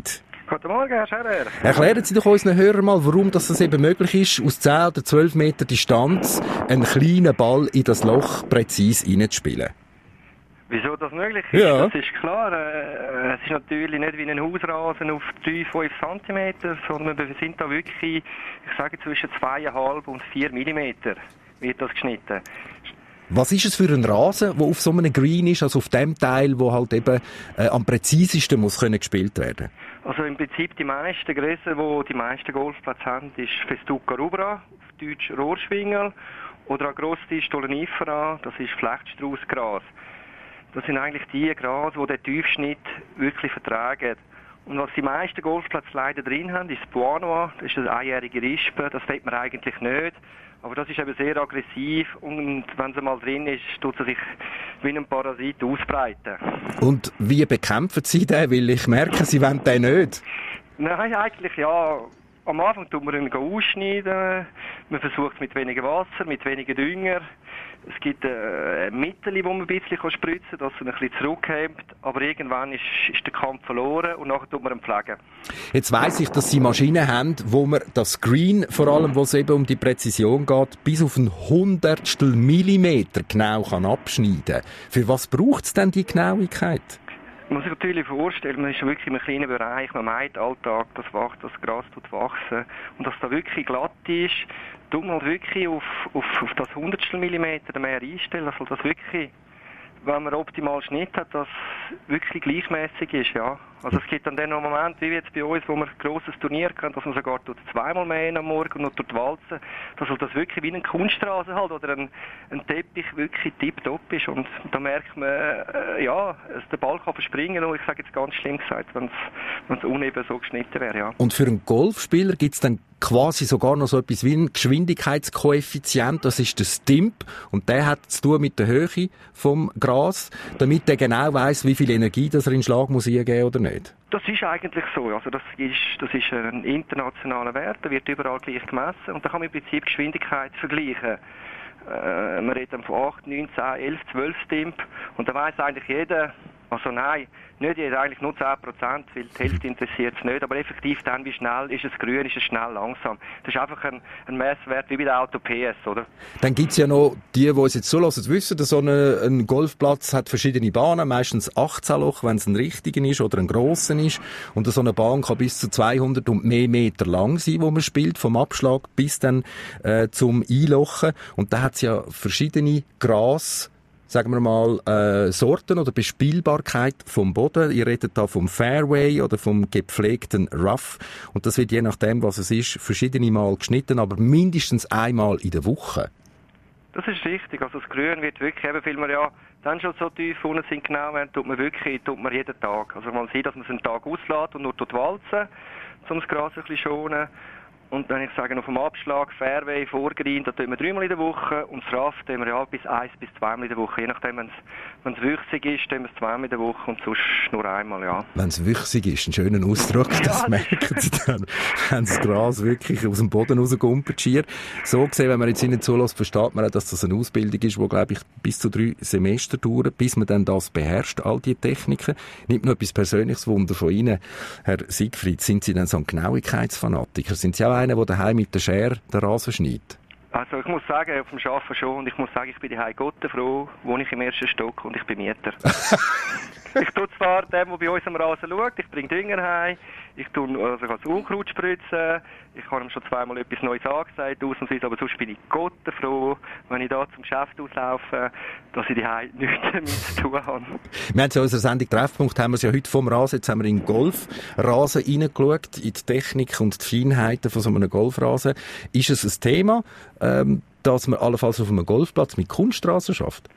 Guten Morgen, Herr Scherer. Erklären Sie doch unseren Hörern mal, warum das eben möglich ist, aus 10 oder 12 Meter Distanz einen kleinen Ball in das Loch präzise reinzuspielen. Wieso das möglich ist? Ja. Das ist klar. Es ist natürlich nicht wie ein Hausrasen auf 3-5 cm, sondern wir sind da wirklich, ich sage zwischen 2,5 und 4 mm wird das geschnitten. Was ist es für ein Rasen, der auf so einem Green ist, also auf dem Teil, wo halt eben am präzisesten muss können gespielt werden? Also im Prinzip die meisten Grössen, die die meisten Golfplätze haben, ist Festuca rubra, auf Deutsch Rohrschwingel, oder Agrostis stolonifera, das ist Flechtstraußgras. Das sind eigentlich die Gras, die den Tiefschnitt wirklich vertragen. Und was die meisten Golfplätze leider drin haben, ist das Buanoa, das ist eine einjährige Rispe, das will man eigentlich nicht. Aber das ist eben sehr aggressiv und wenn sie mal drin ist, tut sie sich wie ein Parasit ausbreiten. Und wie bekämpfen Sie den? Weil ich merke, Sie wollen den nicht. Nein, eigentlich ja. Am Anfang tut man ihn ausschneiden. Man versucht es mit weniger Wasser, mit weniger Dünger. Es gibt Mittel, die man ein bisschen spritzen kann, dass er ein bisschen zurückhält. Aber irgendwann ist der Kampf verloren und nachher tut man ihn pflegen. Jetzt weiss ich, dass Sie Maschinen haben, wo man das Green, vor allem, wo es eben um die Präzision geht, bis auf ein Hundertstel Millimeter genau kann abschneiden. Für was braucht es denn die Genauigkeit? Man muss sich natürlich vorstellen, man ist wirklich in einem kleinen Bereich, man meint Alltag, das Gras tut wachsen. Und dass da wirklich glatt ist, tut man halt wirklich auf das Hundertstel Millimeter mehr einstellen, also das wirklich, wenn man optimal Schnitt hat, das wirklich gleichmäßig ist, ja. Also es gibt dann noch einen Moment, wie jetzt bei uns, wo wir ein grosses Turnier haben, dass man sogar zweimal mehr am Morgen und durch die Walzen, dass halt das wirklich wie ein Kunststraße halt oder ein Teppich wirklich tipptopp ist. Und da merkt man, der Ball kann verspringen, und ich sage jetzt ganz schlimm gesagt, wenn es uneben so geschnitten wäre, ja. Und für einen Golfspieler gibt es dann quasi sogar noch so etwas wie einen Geschwindigkeitskoeffizient, das ist der Stimp, und der hat zu tun mit der Höhe vom Gras, damit er genau weiss, wie viel Energie das er in den Schlag muss eingeben oder nicht. Das ist eigentlich so. Also das ist ein internationaler Wert, der wird überall gleich gemessen und da kann man im Prinzip Geschwindigkeit vergleichen. Man redet von 8, 9, 10, 11, 12 Stimp und da weiss eigentlich jeder, also nein, nicht jeder, eigentlich nur 10%, weil die Hälfte interessiert es nicht, aber effektiv dann, wie schnell ist es grün, ist es schnell langsam. Das ist einfach ein Messwert wie bei der Auto PS, oder? Dann gibt es ja noch die uns jetzt zulassen, wissen, dass so ein Golfplatz hat verschiedene Bahnen, meistens 18 Loch, wenn es ein richtiger ist oder ein grosser ist. Und so eine Bahn kann bis zu 200 und mehr Meter lang sein, wo man spielt, vom Abschlag bis dann zum Einlochen. Und da hat es ja verschiedene Gras, sagen wir mal, Sorten oder Bespielbarkeit vom Boden. Ihr redet da vom Fairway oder vom gepflegten Rough. Und das wird je nachdem, was es ist, verschiedene Mal geschnitten, aber mindestens einmal in der Woche. Das ist richtig. Also das Grün wird wirklich, eben, weil wir ja dann schon so tief unten sind, genau, tut man jeden Tag. Also man sieht, dass man es einen Tag auslässt und nur walzen, um das Gras ein bisschen schonen. Und wenn ich sage, auf dem Abschlag, Fairway, Vorgreen, da tun wir 3-mal in der Woche und das Rough tun wir ja bis 1 bis 2-mal in der Woche. Je nachdem, wenn es wüchsig ist, tun wir es 2-mal in der Woche und sonst nur einmal, ja. Wenn es wüchsig ist, ein schöner Ausdruck, das merken Sie dann, wenn das Gras wirklich aus dem Boden rausgumpert, schier. So gesehen, wenn man jetzt Ihnen zulässt, versteht man auch, dass das eine Ausbildung ist, die, glaube ich, bis zu 3 Semester dauert, bis man dann das beherrscht, all die Techniken. Nimmt noch etwas Persönliches Wunder von Ihnen, Herr Siegfried. Sind Sie denn so ein Genauigkeitsfanatiker? Sind Sie auch einer, der daheim mit der Schere den Rasen schneidet? Also ich muss sagen, auf dem Arbeiten schon, und ich muss sagen, ich bin daheim gottenfroh, wohne ich im ersten Stock und ich bin Mieter. Ich tue zwar dem, der bei uns am Rasen schaut, ich bringe Dünger heim, ich kann das Unkraut spritzen, ich habe ihm schon 2-mal etwas Neues angesagt, ausnahmsweise, aber sonst bin ich gottenfroh, wenn ich da zum Geschäft auslaufe, dass ich daheim nichts damit zu tun habe. Wir haben in unserer Sendung Treffpunkt, haben wir es ja heute vom Rasen, jetzt haben wir in den Golfrasen reingeschaut, in die Technik und die Feinheiten von so einem Golfrasen. Ist es ein Thema, dass man allenfalls auf einem Golfplatz mit Kunststraßen schafft?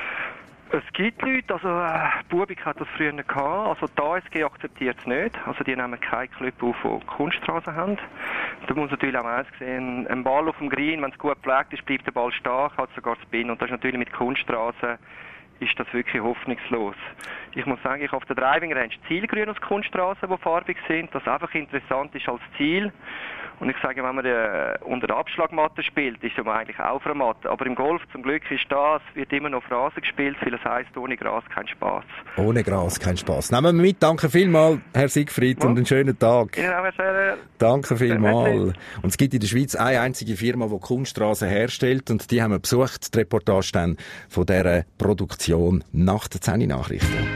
Es gibt Leute, also Bubik hat das früher gehabt, also die ASG akzeptiert es nicht, also die nehmen keine Klöpfe auf, die Kunststraßen haben. Da muss natürlich auch eins sehen, ein Ball auf dem Green, wenn es gut gepflegt ist, bleibt der Ball stark, hat sogar Spin, und das ist natürlich mit Kunststraßen ist das wirklich hoffnungslos. Ich muss sagen, ich habe auf der Driving Range Zielgrün als Kunststraßen, die farbig sind, das einfach interessant ist als Ziel. Und ich sage, wenn man unter der Abschlagmatte spielt, ist man eigentlich auch auf einer Matte. Aber im Golf zum Glück ist das, wird immer noch auf Rasen gespielt, weil es heisst, ohne Gras kein Spass. Ohne Gras kein Spass. Nehmen wir mit. Danke vielmals, Herr Siegfried, und einen schönen Tag. Ihnen auch, Herr Scherer. Danke vielmals. Und es gibt in der Schweiz eine einzige Firma, die Kunststraßen herstellt, und die haben wir besucht, die Reportage dann von dieser Produktion nach den 10 Nachrichten.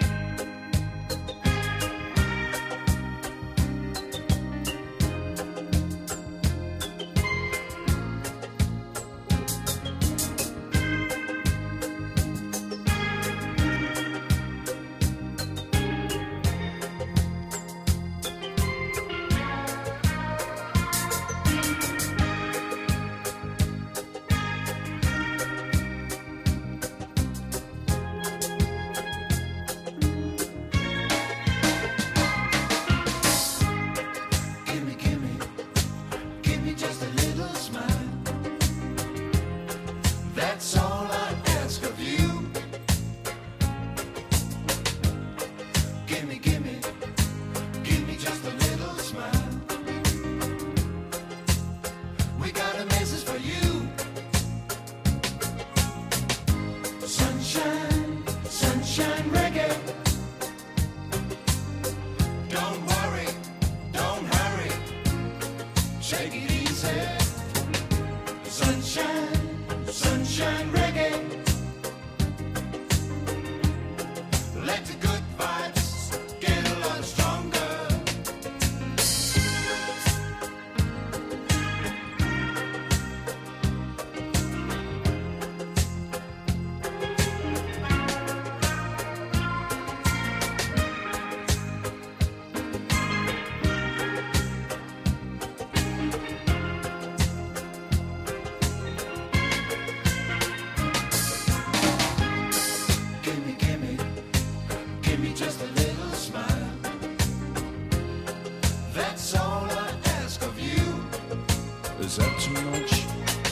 Is that too much?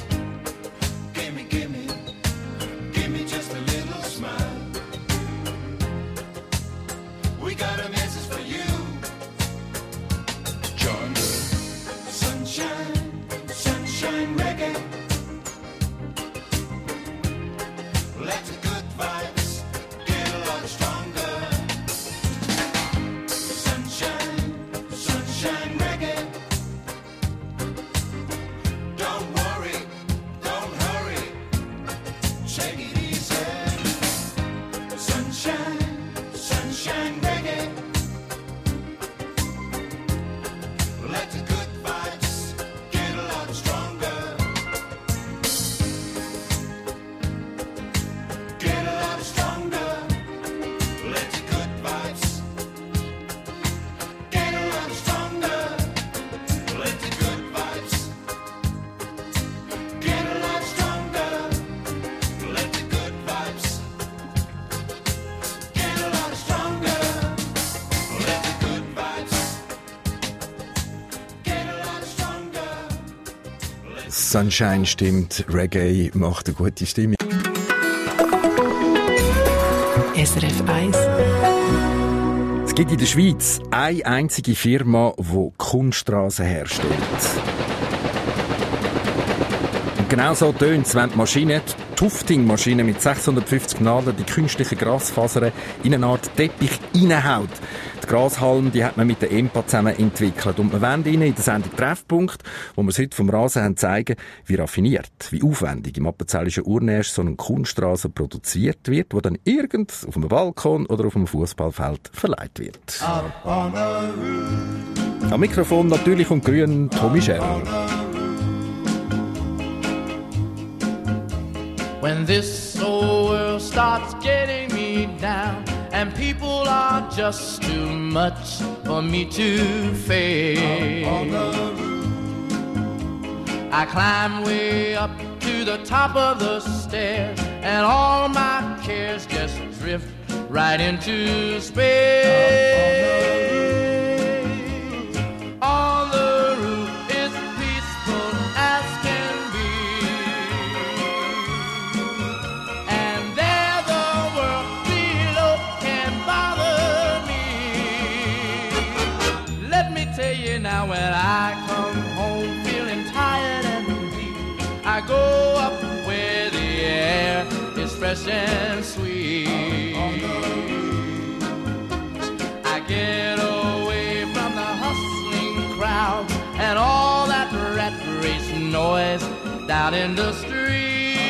Give me just a little smile. We got a message for you. John Sunshine, sunshine reggae. Let the good vibes get a lot stronger. Sunshine, sunshine reggae. Sunshine stimmt, Reggae macht eine gute Stimmung. SRF 1. Es gibt in der Schweiz eine einzige Firma, die Kunststraßen herstellt. Und genau so tönt es, wenn die Maschine, die Tufting-Maschine mit 650 Nadeln, die künstlichen Grasfasern in eine Art Teppich reinhaut. Die Grashalme, die hat man mit der EMPA zusammen entwickelt. Und wir wollen Ihnen in der Sendung Treffpunkt, wo wir es heute vom Rasen haben, zeigen, wie raffiniert, wie aufwendig im appenzellischen Urnäsch so ein Kunststrasen produziert wird, wo dann irgend auf einem Balkon oder auf einem Fußballfeld verleiht wird. Am Mikrofon natürlich und grün Tommy Scherer. When this old world starts getting me down and people are just too much for me to face, I climb way up to the top of the stairs and all my cares just drift right into space. On the roof it's peaceful as can be, and there the Now when I come home feeling tired and weak, I go up where the air is fresh and sweet. I get away from the hustling crowd and all that rat race noise down in the street.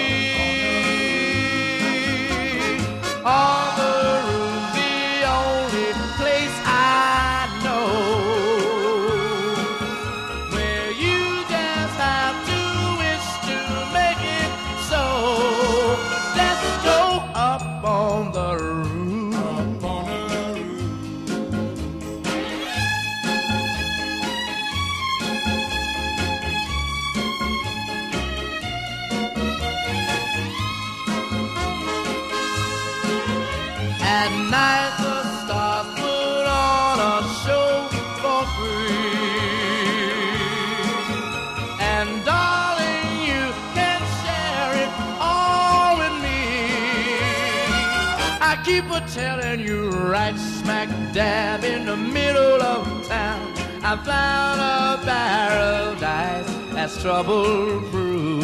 On the roof, the only place I know where you just have to wish to make it so. Let's go up on the roof. Up on the roof. At night the stars put on a show for free. And darling, you can share it all with me. I keep a telling you right smack dab in the middle of town, I found a paradise that's trouble-proof.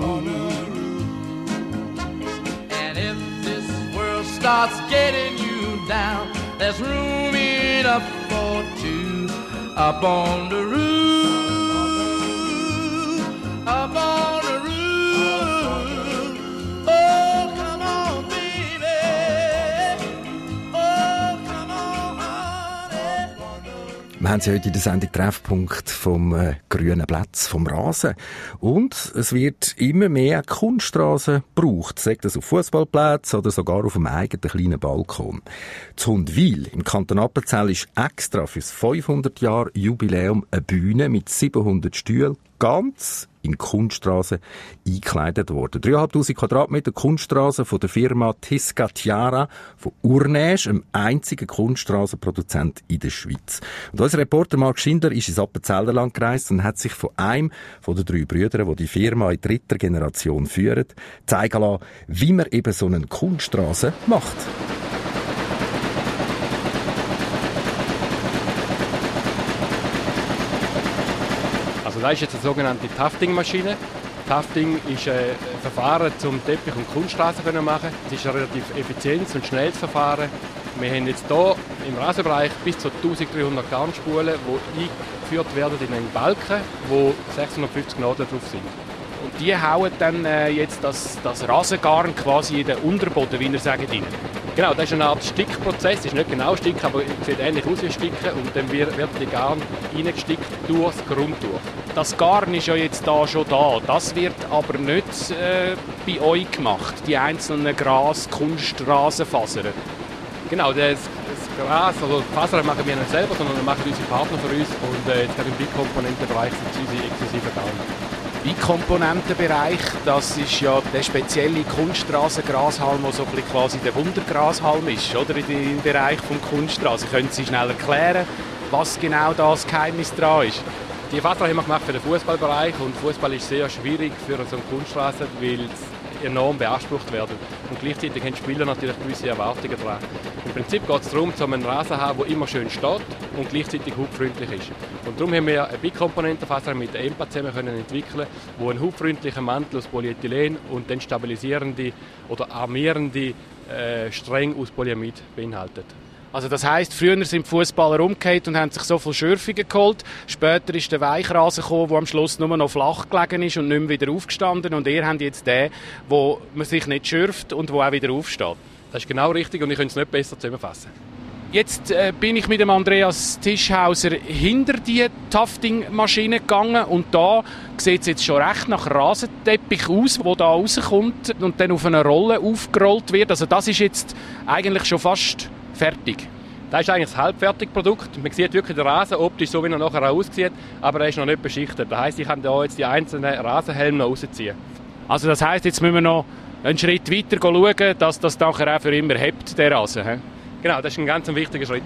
And if this world starts getting you down, there's room enough for two up on the roof, up on the roof. Oh, come on, baby. Oh, come on, honey. Wir haben Sie heute in der Sendung Treffpunkt vom grünen Platz, vom Rasen. Und es wird immer mehr Kunstrasen gebraucht, sei das auf Fußballplätzen oder sogar auf einem eigenen kleinen Balkon. Zu Hundwil im Kanton Appenzell ist extra fürs 500-Jahr-Jubiläum eine Bühne mit 700 Stühlen ganz in Kunststraße eingekleidet worden. 3'500 Quadratmeter Kunststraße von der Firma Tiscatiara von Urnäsch, einem einzigen Kunststraßenproduzent in der Schweiz. Und unser Reporter Marc Schindler ist ins Appenzellerland gereist und hat sich von einem von den 3 Brüdern, die die Firma in 3. Generation führen, zeigen lassen, wie man eben so eine Kunststraße macht. Also das ist jetzt eine sogenannte Tufting-Maschine. Tufting ist ein Verfahren, um Teppich- und Kunststraßen zu machen. Es ist ein relativ effizientes und schnelles Verfahren. Wir haben jetzt hier im Rasenbereich bis zu 1300 Garnspulen, die eingeführt werden in einen Balken, wo 650 Nadeln drauf sind. Und die hauen dann jetzt das Rasengarn quasi in den Unterboden, wie ihr sagt, rein. Genau, das ist eine Art Stickprozess. Es ist nicht genau Stick, aber es sieht ähnlich aus wie Sticken. Und dann wird die Garn reingestickt durchs Grund durch. Das Garn ist ja jetzt schon da. Das wird aber nicht bei euch gemacht, die einzelnen Kunstrasenfasern. Genau, das Gras, also die Fasern machen wir nicht selber, sondern das machen unsere Partner für uns. Und jetzt gerade im Big-Komponentenbereich sind es unsere exklusiven Garn. Beikomponentenbereich, das ist ja der spezielle Kunststraßengrashalm, der so quasi der Wundergrashalm ist, oder, im Bereich von Kunststraße. Können Sie schnell erklären, was genau das Geheimnis daran ist? Die Fasern haben wir gemacht für den Fußballbereich und Fußball ist sehr schwierig für so eine Kunststraße, weil es enorm beansprucht werden. Und gleichzeitig haben die Spieler natürlich gewisse Erwartungen daran. Im Prinzip geht es darum, einen Rasen zu haben, der immer schön steht und gleichzeitig hautfreundlich ist. Und darum haben wir eine Big-Komponentenfaser mit der EMPA zusammen entwickeln, die einen hautfreundlichen Mantel aus Polyethylen und dann stabilisierende oder armierende Stränge aus Polyamid beinhaltet. Also das heisst, früher sind Fußballer umgekehrt und haben sich so viel Schürfungen geholt. Später ist der Weichrasen gekommen, der am Schluss nur noch flach gelegen ist und nicht mehr wieder aufgestanden. Und ihr habt jetzt den, wo man sich nicht schürft und wo auch wieder aufsteht. Das ist genau richtig und ich könnte es nicht besser zusammenfassen. Jetzt bin ich mit dem Andreas Tischhauser hinter die Tufting-Maschine gegangen und da sieht es jetzt schon recht nach Rasenteppich aus, der da rauskommt und dann auf eine Rolle aufgerollt wird. Also das ist jetzt eigentlich schon fast fertig. Das ist eigentlich das halbfertige Produkt. Man sieht wirklich den Rasen optisch so, wie er nachher aussieht, aber er ist noch nicht beschichtet. Das heisst, ich kann da jetzt die einzelnen Rasenhelme noch rausziehen. Also das heisst, jetzt müssen wir noch einen Schritt weiter schauen, dass das nachher auch für immer hebt, der Rasen. He? Genau, das ist ein ganz wichtiger Schritt.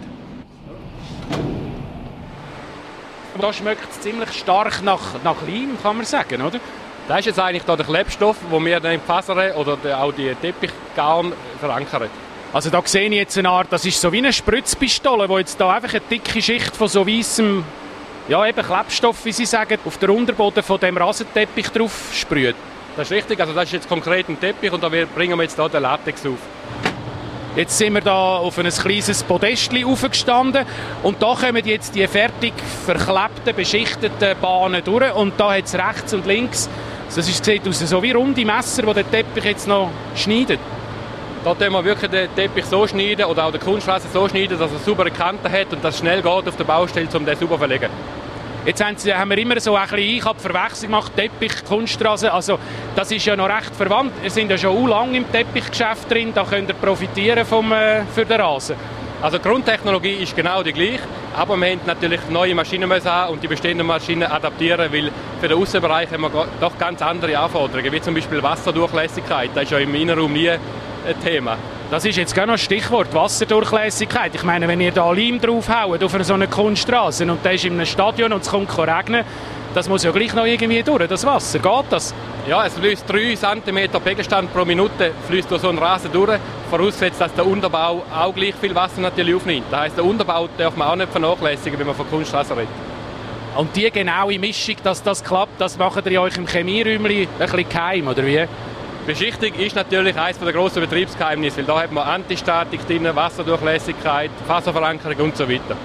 Da schmeckt es ziemlich stark nach Leim, kann man sagen, oder? Das ist jetzt eigentlich da der Klebstoff, den wir dann im Fasern oder auch die Teppichgarn verankern. Also da sehe ich jetzt eine Art, das ist so wie eine Spritzpistole, wo jetzt da einfach eine dicke Schicht von so weissem ja, eben Klebstoff, wie Sie sagen, auf den Unterboden von dem Rasenteppich drauf sprüht. Das ist richtig, also das ist jetzt konkret ein Teppich und da bringen wir jetzt hier den Latex auf. Jetzt sind wir da auf ein kleines Podestchen aufgestanden und da kommen jetzt die fertig verklebten, beschichteten Bahnen durch und da hat es rechts und links, das sieht aus so wie runde Messer, die den Teppich jetzt noch schneiden. Da können wir wirklich den Teppich so schneiden oder auch den Kunststraße so schneiden, dass er saubere Kanten hat und dass es schnell geht auf der Baustelle, um den sauber zu verlegen. Jetzt haben wir immer so ein bisschen Verwechslung gemacht, Teppich, Kunststraße, also das ist ja noch recht verwandt. Wir sind ja schon lange im Teppichgeschäft drin, da könnt ihr profitieren für den Rasen. Also die Grundtechnologie ist genau die gleiche, aber wir haben natürlich neue Maschinen haben und die bestehenden Maschinen adaptieren, weil für den Aussenbereich haben wir doch ganz andere Anforderungen, wie zum Beispiel Wasserdurchlässigkeit, das ist ja im Innenraum nie ein Thema. Das ist jetzt genau ein Stichwort, Wasserdurchlässigkeit. Ich meine, wenn ihr da Leim draufhaut auf so eine Kunststraße und der ist in einem Stadion und es kommt regnen, das muss ja gleich noch irgendwie durch, das Wasser. Geht das? Ja, es fließt 3 cm Pegelstand pro Minute fließt durch so einen Rasen durch, vorausgesetzt, dass der Unterbau auch gleich viel Wasser natürlich aufnimmt. Das heisst, der Unterbau darf man auch nicht vernachlässigen, wenn man von Kunststraße redet. Und die genaue Mischung, dass das klappt, das macht ihr euch im Chemieräumchen ein bisschen geheim, oder wie? Beschichtung ist natürlich eines der grossen Betriebsgeheimnisse, weil da hat man Antistatik drin, Wasserdurchlässigkeit, Faserverankerung und so weiter.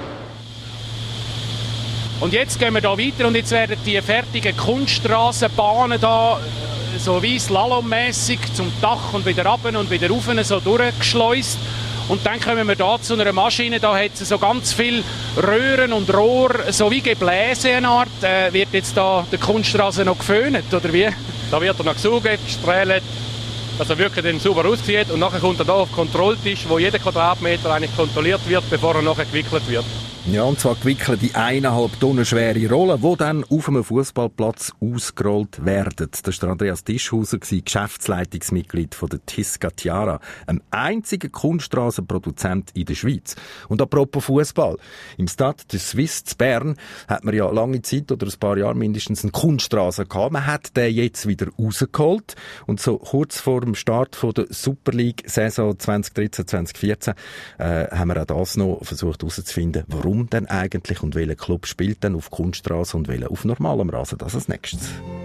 Und jetzt gehen wir hier weiter und jetzt werden die fertigen Kunststraßenbahnen da so wie slalommässig zum Dach und wieder runter und wieder rauf so durchgeschleust. Und dann kommen wir da zu einer Maschine, da hat es so ganz viele Röhren und Rohr, so wie Gebläse eine Art. Wird jetzt da der Kunststraße noch geföhnt, oder wie? Da wird er noch gesaugt, gestrahlt, dass er wirklich dann sauber aussieht. Und nachher kommt er da auf den Kontrolltisch, wo jeder Quadratmeter eigentlich kontrolliert wird, bevor er nachher gewickelt wird. Ja, und zwar gewickelt die 1,5 Tonnen schwere Rollen, die dann auf einem Fußballplatz ausgerollt werden. Das war Andreas Tischhauser, Geschäftsleitungsmitglied von der Tisca Tiara, einem einzigen Kunststraßenproduzent in der Schweiz. Und apropos Fußball, im Stade de Suisse in Bern hat man ja lange Zeit oder ein paar Jahre mindestens einen Kunststraßen gehabt. Man hat den jetzt wieder rausgeholt und so kurz vor dem Start von der Super League-Saison 2013-2014 haben wir auch das noch versucht herauszufinden, warum denn eigentlich und welcher Club spielt dann auf Kunststraße und welcher auf normalem Rasen. Das als nächstes.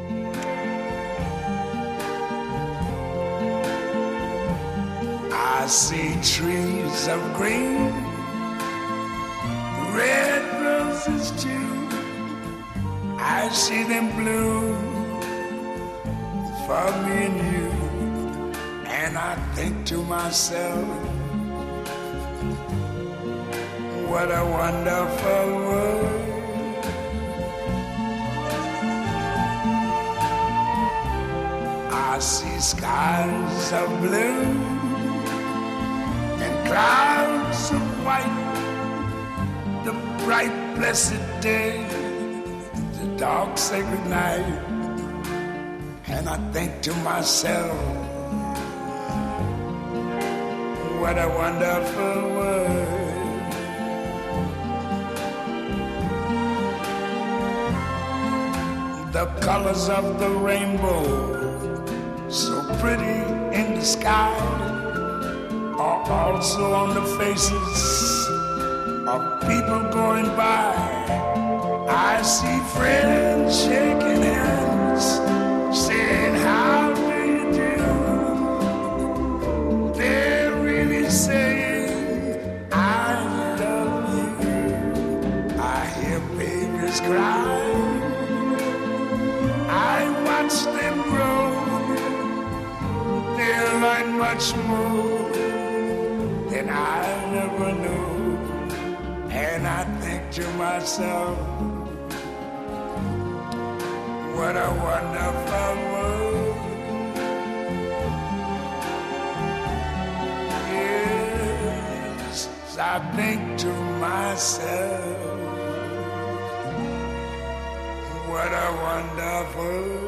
I see trees of green, red roses too. I see them bloom for me and you. And I think to myself, what a wonderful world. I see skies of blue and clouds of white, the bright blessed day, the dark sacred night. And I think to myself, what a wonderful world. The colors of the rainbow, so pretty in the sky, are also on the faces of people going by. I see friends shaking hands, saying, how do you do? They're really saying, I love you. I hear babies cry, I watch them grow. They'll learn much more than I never knew. And I think to myself, what a wonderful world. Yes, I think to myself, what a wonderful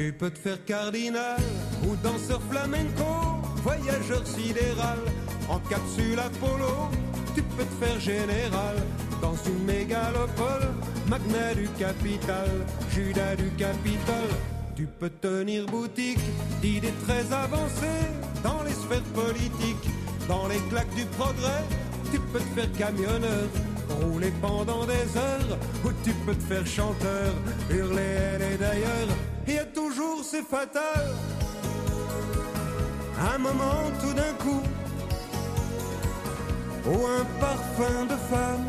Tu peux te faire cardinal ou danseur flamenco, voyageur sidéral, en capsule Apollo. Tu peux te faire général dans une mégalopole, magnat du capital, Judas du Capitole. Tu peux tenir boutique d'idées très avancées dans les sphères politiques, dans les claques du progrès. Tu peux te faire camionneur, rouler pendant des heures, ou tu peux te faire chanteur, hurler elle et d'ailleurs. Il y a toujours, c'est fatal, un moment tout d'un coup, où un parfum de femme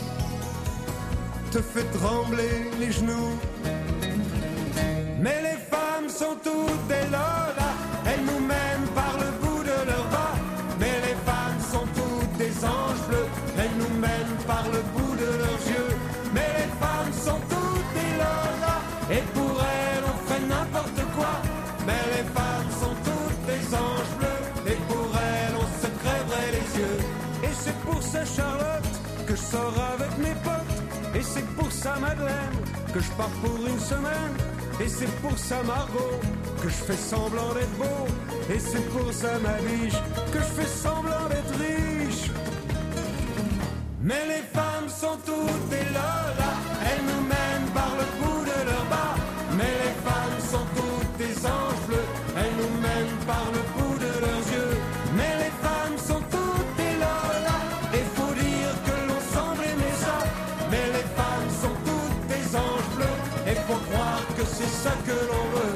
te fait trembler les genoux. Mais les femmes sont toutes des lolas, elles nous mènent par le bout de leurs bras. Mais les femmes sont toutes des anges bleus, elles nous mènent par le bout de leurs yeux. Mais les femmes sont toutes des lolas, et pour elles on fait n'importe quoi. Mais les femmes sont toutes des anges bleus, et pour elles on se crèverait les yeux. Et c'est pour ça Charlotte que je sors avec mes potes, et c'est pour ça Madeleine que je pars pour une semaine. Et c'est pour ça Margot que je fais semblant d'être beau. Et c'est pour ça ma biche que je fais semblant d'être riche. Mais les femmes sont toutes des lolas, elles nous mènent par le bout de leurs bas. Mais les femmes sont toutes des anges bleus, elles nous mènent par le bout de leurs yeux. Mais les femmes sont toutes des lolas, et faut dire que l'on semble aimer ça. Mais les femmes sont toutes des anges bleus, et faut croire que c'est ça que l'on veut.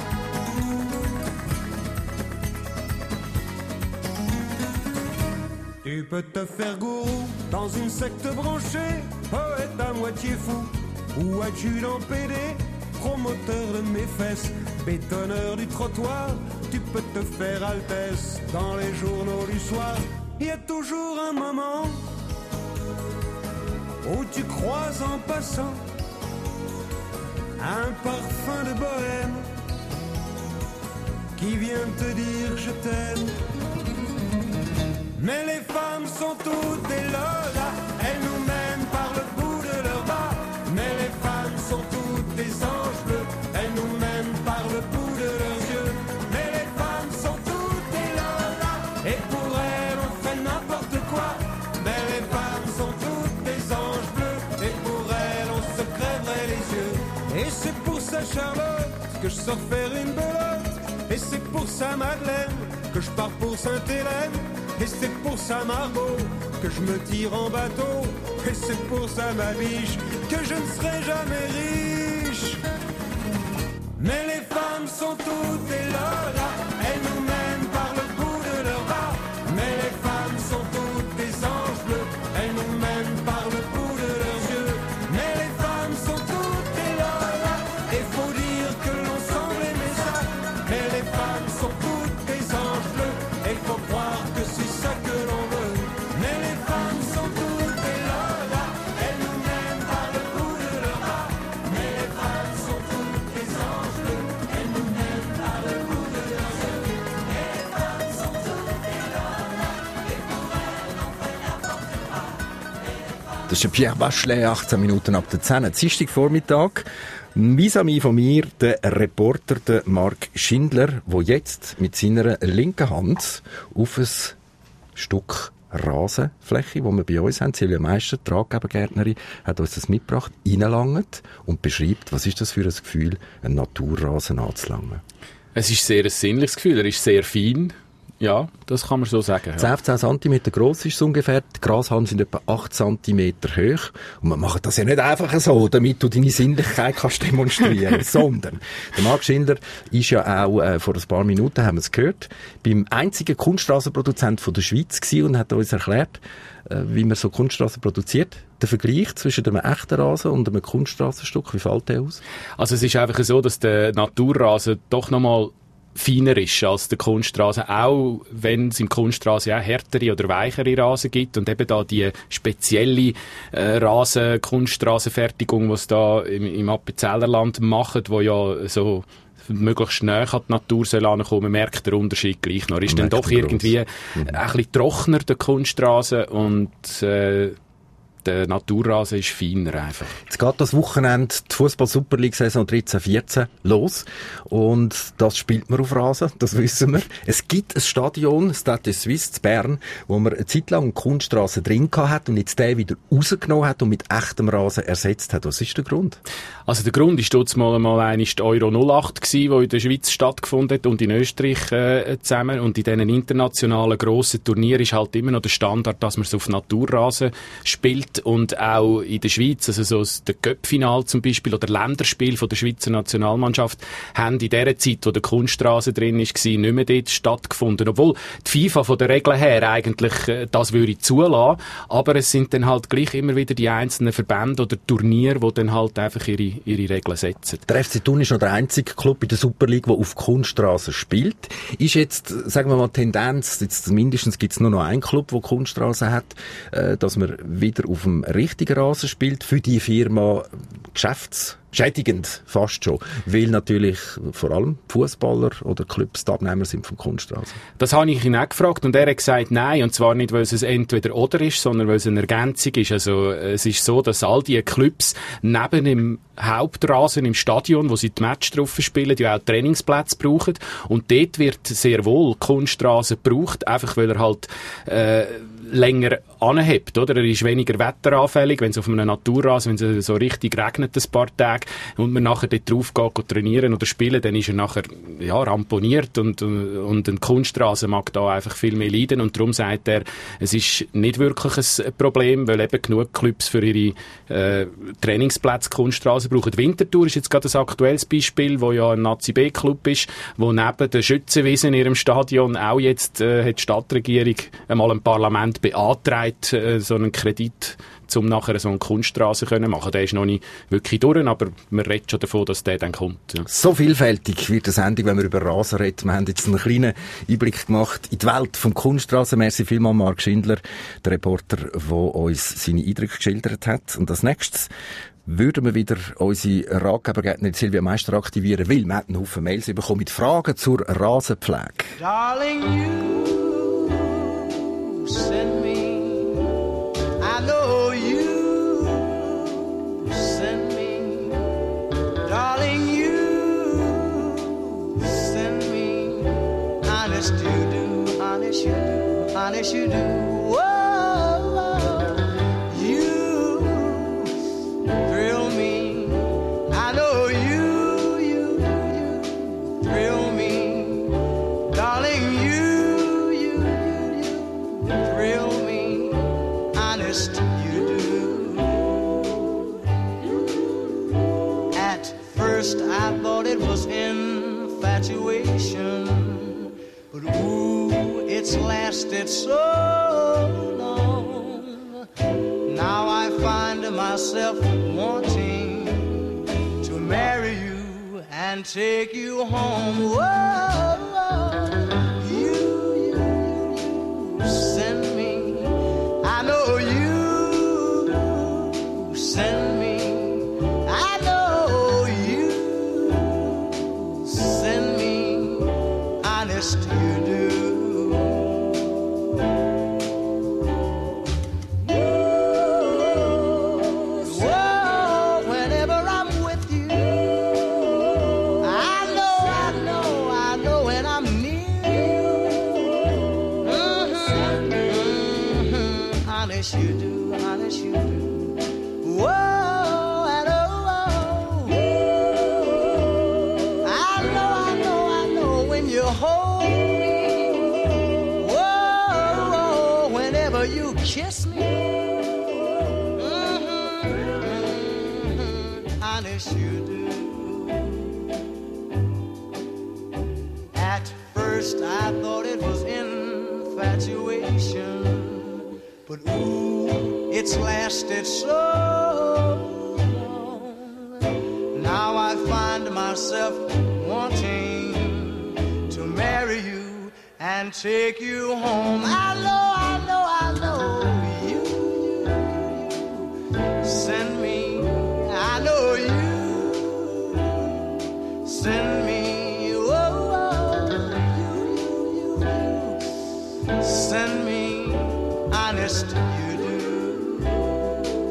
Tu peux te faire gourou dans une secte branchée, poète à moitié fou, ou adjudant PD, promoteur de mes fesses, bétonneur du trottoir. Tu peux te faire altesse dans les journaux du soir. Il y a toujours un moment où tu croises en passant un parfum de bohème qui vient te dire je t'aime. Mais les femmes sont toutes des lolas, elles nous mènent par le bout de leurs bas. Mais les femmes sont toutes des anges bleus, elles nous mènent par le bout de leurs yeux. Mais les femmes sont toutes des lolas, et pour elles on fait n'importe quoi. Mais les femmes sont toutes des anges bleus, et pour elles on se crèverait les yeux. Et c'est pour ça Charlotte que je sors faire une belote. Et c'est pour ça Madeleine que je pars pour Sainte-Hélène. Et c'est pour ça Margot que je me tire en bateau. Et c'est pour ça ma biche que je ne serai jamais riche. Mais les femmes sont toutes des lolas, elles nous mènent par le bout de leurs bas. Mais les femmes sont toutes des anges bleus, elles nous mènent par le bout de leurs yeux. Mais les femmes sont toutes des lolas, et faut dire que l'on semble aimer ça. Mais les femmes sont toutes des anges bleus, et faut croire que c'est ça que l'on veut. Mais les femmes sont toutes des lolas, elles nous mènent par le bout de leurs bas. Mais les femmes sont toutes des anges bleus, elles nous mènent par le bout de leurs yeux. Mais les femmes sont toutes des lolas, et pour elles on fait n'importe quoi. Das ist Pierre Bachelet, 18 Minuten ab der 10. Dienstag Vormittag. Vis-à-vis von mir der Reporter der Marc Schindler, der jetzt mit seiner linken Hand auf ein Stück Rasenfläche, die wir bei uns haben, Silvia Meister, die Ratgebergärtnerin, hat uns das mitgebracht, reinlangt und beschreibt, was ist das für ein Gefühl, einen Naturrasen anzulangen. Es ist sehr ein sinnliches Gefühl, er ist sehr fein. Ja, das kann man so sagen. Ja. 10 cm gross ist es ungefähr. Die Grashalme sind etwa 8 cm hoch. Und wir machen das ja nicht einfach so, damit du deine Sinnlichkeit kannst demonstrieren, sondern der Marc Schindler ist ja auch, vor ein paar Minuten haben wir es gehört, beim einzigen Kunststraßenproduzent von der Schweiz gewesen und hat uns erklärt, wie man so Kunststraßen produziert. Der Vergleich zwischen einem echten Rasen und einem Kunststraßenstück, wie fällt der aus? Also es ist einfach so, dass der Naturrasen doch nochmal feiner ist als der Kunststrasen, auch wenn es im Kunststrasen auch härtere oder weichere Rasen gibt und eben da die spezielle Kunststrasenfertigung, die sie da im Appenzellerland machen, wo ja so möglichst näher an die Natur soll ankommen, man merkt den Unterschied gleich noch. Ist dann doch irgendwie ein bisschen trockener, der Kunststrasen, und Der Naturrasen ist feiner einfach. Jetzt geht das Wochenende die Fußball-Super-League-Saison 13-14 los. Und das spielt man auf Rasen, das wissen wir. Es gibt ein Stadion, Stade Suisse in Bern, wo man eine Zeit lang eine Kunststrasse drin hat und jetzt den wieder rausgenommen hat und mit echtem Rasen ersetzt hat. Was ist der Grund? Also der Grund ist dort mal die Euro 08 gewesen, die in der Schweiz stattgefunden hat und in Österreich zusammen. Und in diesen internationalen grossen Turnieren ist halt immer noch der Standard, dass man es auf Naturrasen spielt. Und auch in der Schweiz, also so das Cup-Final zum Beispiel oder Länderspiel von der Schweizer Nationalmannschaft, haben in der Zeit, wo der Kunststraße drin war, nicht mehr dort stattgefunden. Obwohl die FIFA von der Regel her eigentlich das würde zulassen. Aber es sind dann halt gleich immer wieder die einzelnen Verbände oder Turniere, die dann halt einfach ihre Regeln setzen. Der FC Thun ist noch der einzige Club in der Super League, der auf Kunststraße spielt. Ist jetzt, sagen wir mal, Tendenz, jetzt mindestens gibt es nur noch einen Club, der Kunststraße hat, dass man wieder auf dem richtigen Rasen spielt, für die Firma geschäftsschädigend fast schon, weil natürlich vor allem Fußballer oder Clubs die Abnehmer sind vom Kunststraße. Das habe ich ihn auch gefragt und er hat gesagt, nein, und zwar nicht, weil es entweder oder ist, sondern weil es eine Ergänzung ist. Also es ist so, dass all die Clubs neben dem Hauptrasen im Stadion, wo sie die Match drauf spielen, ja auch Trainingsplätze brauchen und dort wird sehr wohl Kunststraße gebraucht, einfach weil er halt länger anhebt, oder? Er ist weniger wetteranfällig, wenn es auf einem Naturrasen, wenn es so richtig regnet ein paar Tage und man nachher dort drauf geht trainieren oder spielen, dann ist er nachher ramponiert und ein Kunststrasen mag da einfach viel mehr leiden und darum sagt er, es ist nicht wirklich ein Problem, weil eben genug Clubs für ihre Trainingsplätze Kunststrasen brauchen. Winterthur ist jetzt gerade ein aktuelles Beispiel, wo ja ein Nazi-B-Club ist, wo neben der Schützenwiese in ihrem Stadion auch jetzt hat die Stadtregierung einmal im Parlament beantragt, so einen Kredit, um nachher so eine Kunststraße zu machen. Der ist noch nicht wirklich durch, aber man redet schon davon, dass der dann kommt. Ja. So vielfältig wird die Sendung, wenn wir über Rasen reden. Wir haben jetzt einen kleinen Einblick gemacht in die Welt vom Kunststraßen. Merci vielmals, Marc Schindler, der Reporter, der uns seine Eindrücke geschildert hat. Und als nächstes würden wir wieder unsere Ratgebergärtnerin Silvia Meister aktivieren, weil wir haben einen Haufen Mails bekommen mit Fragen zur Rasenpflege. Darling, you send me, I know you send me, darling, you send me, honest you do, honest you do, honest you do, whoa, you thrill me, I know you thrill me, darling, you thrill me, honest you do. At first I thought it was infatuation, but ooh, it's lasted so long. Now I find myself wanting to marry you and take you home. Whoa, you send me, I know you send me, I know you send me, honest you do. Honest you do, honest you do. Whoa, and oh, I know when you hold me. Whoa, whenever you kiss me. Honest you do. At first I thought it was infatuation, but ooh, it's lasted so long. Now I find myself wanting to marry you and take you home. I know you send me, I know you send me, oh, you send me, honest you do.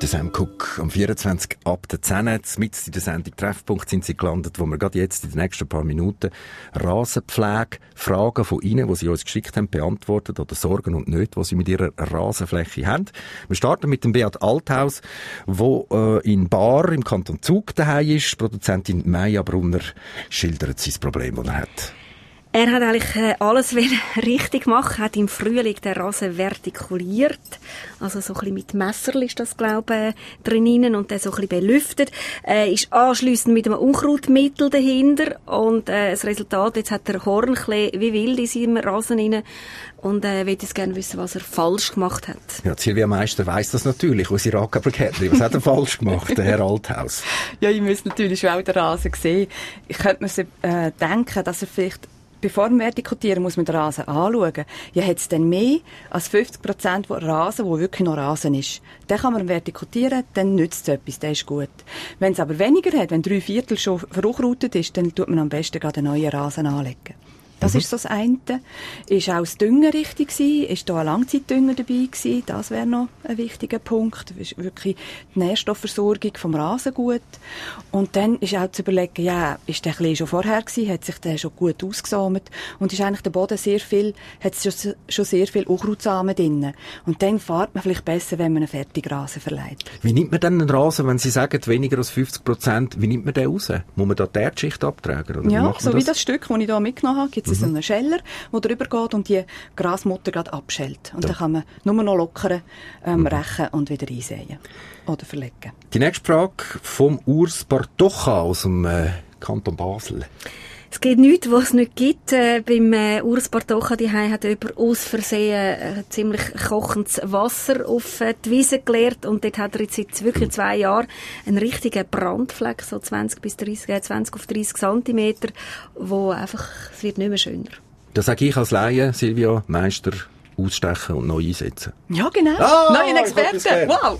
Der Sam Cook am 24 ab der 10. Mitten in der Sendung Treffpunkt sind sie gelandet, wo wir gerade jetzt in den nächsten paar Minuten Rasenpflege, Fragen von Ihnen, die Sie uns geschickt haben, beantwortet oder Sorgen und Nöte, die Sie mit Ihrer Rasenfläche haben. Wir starten mit dem Beat Althaus, wo in Baar im Kanton Zug daheim ist. Produzentin Maja Brunner schildert sein Problem, das er hat. Er hat eigentlich alles richtig gemacht, hat im Frühling den Rasen vertikuliert, also so ein bisschen mit Messerl ist das, glaube ich, drinnen und dann so ein bisschen belüftet, ist anschliessend mit einem Unkrautmittel dahinter und das Resultat, jetzt hat er Hornklee wie wild in seinem Rasen rein und will jetzt gerne wissen, was er falsch gemacht hat. Ja, Silvia Meister weiss das natürlich, unsere Rackebergärtnerin. Was hat er falsch gemacht, der Herr Althaus? Ja, ich müsste natürlich schon auch den Rasen sehen. Ich könnte mir denken, dass er vielleicht bevor wir vertikutieren, muss man den Rasen anschauen. Ja, hat es denn mehr als 50% Rasen, wo wirklich noch Rasen ist? Den kann man vertikutieren, dann nützt es etwas, der ist gut. Wenn es aber weniger hat, wenn 3/4 schon verunkrautet ist, dann tut man am besten gerade einen neuen Rasen anlegen. Das ist so das eine. Ist auch das Düngen richtig gewesen? Ist da ein Langzeitdünger dabei gewesen? Das wäre noch ein wichtiger Punkt. Ist wirklich die Nährstoffversorgung vom Rasen gut? Und dann ist auch zu überlegen, ja, ist der Klee schon vorher gewesen? Hat sich der schon gut ausgesamet? Und ist eigentlich der Boden hat schon sehr viel Unkrautsamen drin? Und dann fährt man vielleicht besser, wenn man einen Fertigrasen verleiht. Wie nimmt man denn einen Rasen, wenn Sie sagen, weniger als 50%? Wie nimmt man den raus? Muss man da die Erdschicht abtragen? Oder ja, so wie das Stück, das ich hier mitgenommen habe, gibt es so einen Scheller, der drüber geht und die Grasmutter gerade abschält. Und dann kann man nur noch lockern, rächen und wieder einsäen oder verlegen. Die nächste Frage vom Urs Bartocha aus dem Kanton Basel. Es gibt nichts, was es nicht gibt. Beim Urs Bartocha daheim hat jemand aus Versehen ziemlich kochendes Wasser auf die Wiese geleert und dort hat er jetzt seit wirklich 2 Jahren einen richtigen Brandfleck, so 20 auf 30 Zentimeter, wo einfach, es wird nicht mehr schöner. Das sage ich als Laie, Silvia Meister, ausstechen und neu einsetzen. Ja, genau. Neue Experten. Wow.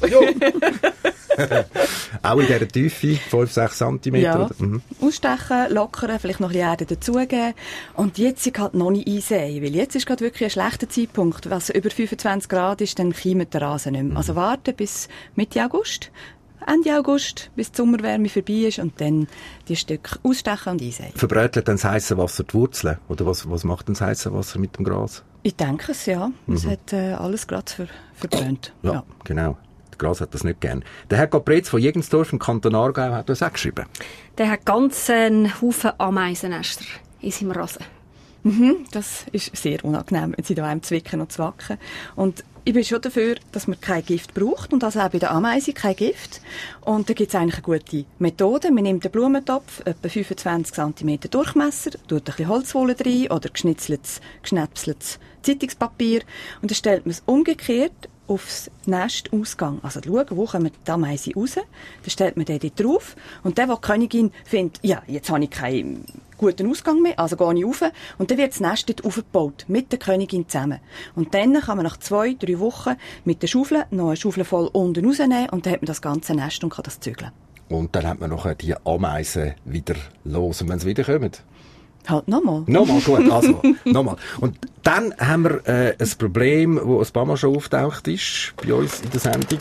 Auch in dieser Tiefe, 5-6 cm. Ja. Ausstechen, lockern, vielleicht noch ein bisschen Erde dazugeben. Und jetzt halt noch nicht einsäen, weil jetzt ist gerade wirklich ein schlechter Zeitpunkt. Wenn es über 25 Grad ist, dann keimt der Rasen nicht mehr. Also warten bis Mitte August, Ende August, bis die Sommerwärme vorbei ist und dann die Stücke ausstechen und einsäen. Verbrätelt dann das heisse Wasser die Wurzeln? Oder was macht denn das heisse Wasser mit dem Gras? Ich denke es, ja. Es hat alles gerade verbrannt. Ja, genau. Der Gras hat das nicht gern. Der Herr Gopretz von Jegensdorf im Kanton Aargau hat das auch geschrieben. Der hat ganz einen Haufen Ameisennester in seinem Rasen. Das ist sehr unangenehm, wenn sie da einem zwicken und zwacken. Und ich bin schon dafür, dass man kein Gift braucht und also auch bei der Ameise kein Gift. Und da gibt es eigentlich eine gute Methode. Man nimmt einen Blumentopf, etwa 25 cm Durchmesser, tut ein bisschen Holzwolle rein oder geschnetzeltes Zeitungspapier und dann stellt man es umgekehrt aufs Nestausgang. Also schauen, wo kommen die Ameise raus, dann stellt man den dort drauf und der, der die Königin findet, ja, jetzt habe ich keinen guten Ausgang mehr, also gehe ich rauf und dann wird das Nest dort aufgebaut, mit der Königin zusammen. Und dann kann man nach 2-3 Wochen mit der Schaufel noch eine Schaufel voll unten rausnehmen und dann hat man das ganze Nest und kann das zügeln. Und dann hat man noch die Ameisen wieder los. Und wenn sie wieder kommen? Halt nochmal. Nochmal, gut, also, nochmal. Und dann haben wir ein Problem, das ein paar Mal schon auftaucht ist, bei uns in der Sendung.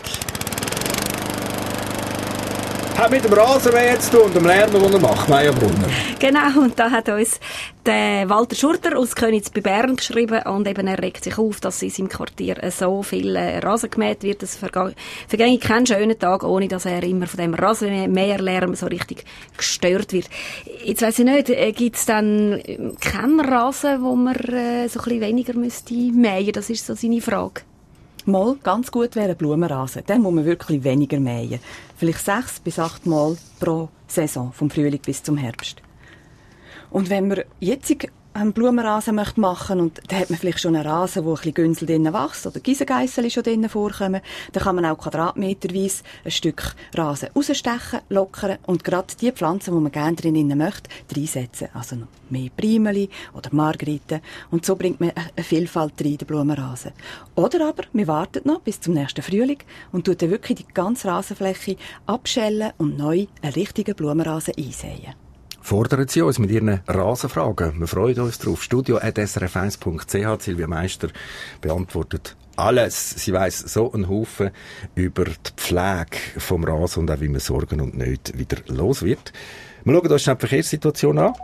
Hat mit dem Rasenmäher zu tun und dem Lärm, den er macht, Maja Brunner. Genau, und da hat uns der Walter Schurter aus Königs bei Bern geschrieben und eben er regt sich auf, dass in seinem Quartier so viel Rasen gemäht wird. Es vergänge keinen schönen Tag, ohne dass er immer von dem Rasenmäherlärm so richtig gestört wird. Jetzt weiss ich nicht, gibt es dann keinen Rasen, wo man so ein bisschen weniger müsste mähen? Das ist so seine Frage. Mal ganz gut wäre ein Blumenrasen. Dann muss man wirklich weniger mähen. Vielleicht 6 bis 8 Mal pro Saison, vom Frühling bis zum Herbst. Und wenn man jetzt einen Blumenrasen machen möchte, und da hat man vielleicht schon einen Rasen, wo ein bisschen Günsel drinnen wächst, oder Giesengeisseli schon drinnen vorkommen, dann kann man auch quadratmeterweise ein Stück Rasen rausstechen, lockern und gerade die Pflanzen, die man gerne drinnen möchte, reinsetzen. Also noch mehr Primeli oder Margeriten. Und so bringt man eine Vielfalt rein, den Blumenrasen. Oder aber, wir warten noch bis zum nächsten Frühling und tun dann wirklich die ganze Rasenfläche abschälen und neu einen richtigen Blumenrasen einsäen. Fordern Sie uns mit Ihren Rasenfragen. Wir freuen uns drauf. Studio@srf1.ch. Silvia Meister beantwortet alles. Sie weiss so einen Haufen über die Pflege vom Rasen und auch, wie man Sorgen und Nöte wieder los wird. Wir schauen uns schnell die Verkehrssituation an.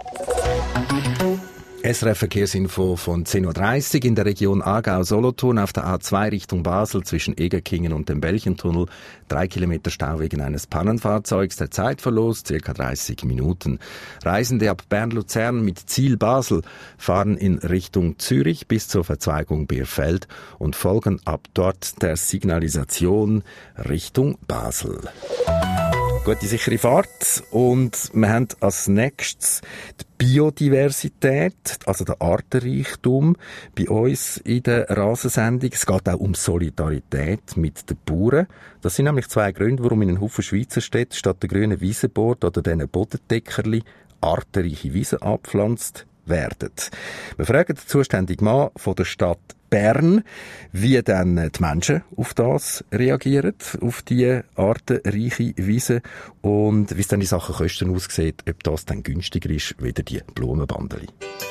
SRF-Verkehrsinfo von 10.30 Uhr in der Region Aargau-Solothurn auf der A2 Richtung Basel zwischen Egerkingen und dem Belchentunnel. 3 Kilometer Stau wegen eines Pannenfahrzeugs. Der Zeitverlust ca. 30 Minuten. Reisende ab Bern-Luzern mit Ziel Basel fahren in Richtung Zürich bis zur Verzweigung Bierfeld und folgen ab dort der Signalisation Richtung Basel. Gute, sichere Fahrt. Und wir haben als nächstes die Biodiversität, also der Artenreichtum bei uns in der Rasensendung. Es geht auch um Solidarität mit den Bauern. Das sind nämlich 2 Gründe, warum in einem Haufen Schweizer Städten statt der grünen Wiesenbord oder diesen Bodendeckerli artenreiche Wiesen abgepflanzt werden. Wir fragen den zuständigen Mann von der Stadt Bern, wie dann die Menschen auf das reagieren, auf die artenreiche Wiese und wie es dann die Sachen Kosten aussieht, ob das dann günstiger ist, wie die Blumenbandeli.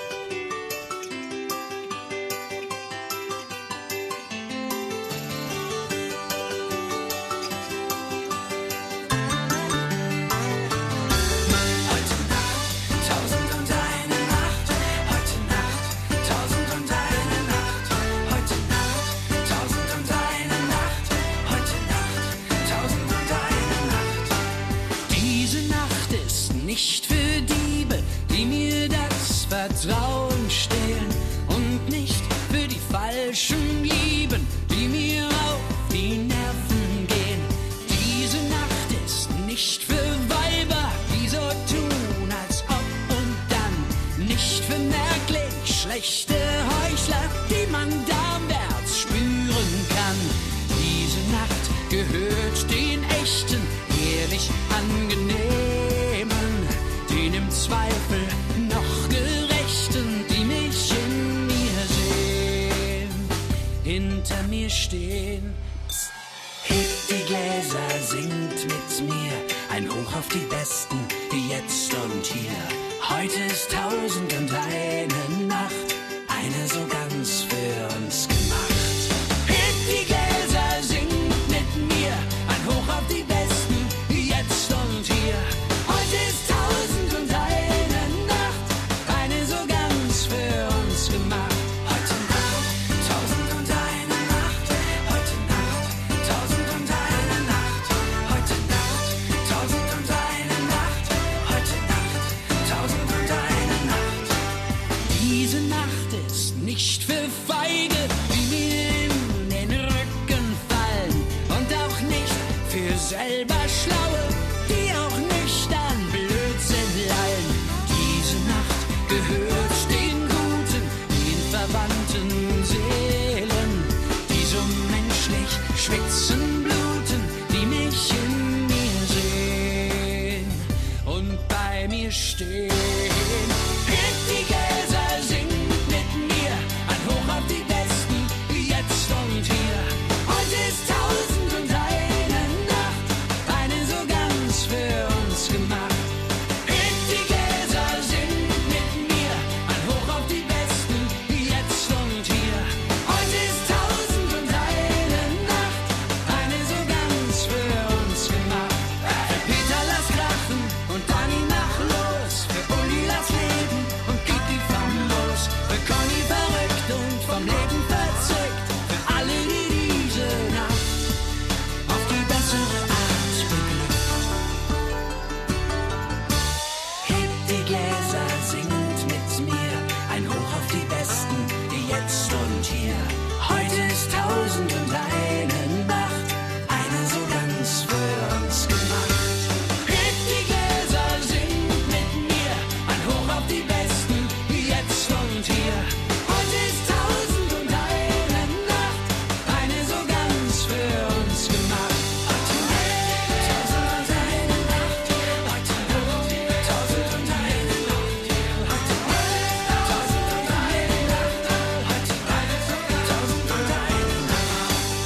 Vertrauen stehlen und nicht für die falschen Lieben, die mir auf die Nerven gehen. Diese Nacht ist nicht für Weiber, die so tun, als ob und dann nicht für merklich schlechte Heuchler, die man darwärts spüren kann. Diese Nacht gehört den echten, ehrlich angenehmen, den im Zweifel noch Gerechten, die mich in mir sehen, hinter mir stehen. Hebt die Gläser, singt mit mir ein Hoch auf die Besten, jetzt und hier. Heute ist 1001 Nacht, eine so ganz für uns gemacht. Hebt die Gläser, singt mit mir ein Hoch auf die Besten, jetzt und hier. Heute ist 1001 Nacht, eine so ganz für uns gemacht. Heute Nacht, 1001 Nacht, heute Nacht, 1001 Nacht, heute Nacht, 1001 Nacht, heute Nacht, 1001 Nacht. Diese Nacht ist nicht für Feige, die mir in den Rücken fallen, und auch nicht für selber Schlaue, die auch nicht an Blödsinn lallen. Diese Nacht gehört den Guten, den verwandten Seelen, die so menschlich schwitzen, bluten, die mich in mir sehen und bei mir stehen. Hebt die Gläser, singt mit mir ein Hoch auf die Besten, jetzt und hier. Heute ist 1001 Nacht, eine so ganz für uns gemacht. Hebt die Gläser, singt mit mir ein Hoch auf die Besten, jetzt und hier. Heute ist 1001 Nacht, eine so ganz für uns gemacht. Für Peter lass krachen und Dani mach los, für Uli lass leben und Kiki famos, für Conny verrückt und vom Leben verzückt, für alle, die diese Nacht auf die bessere Art beglückt. Hebt die Gläser, singt mit mir ein Hoch auf die Besten, jetzt und hier. Heute ist 1001 Nacht, eine so ganz für uns gemacht. Hebt die Gläser, singt mit mir ein Hoch auf die Besten, jetzt und hier. Heute ist 1001 Nacht, eine so ganz für uns gemacht. Heute Nacht, 1001 Nacht, heute Nacht, 1001 Nacht, heute Nacht, 1001 Nacht, heute Nacht, 1001 Nacht.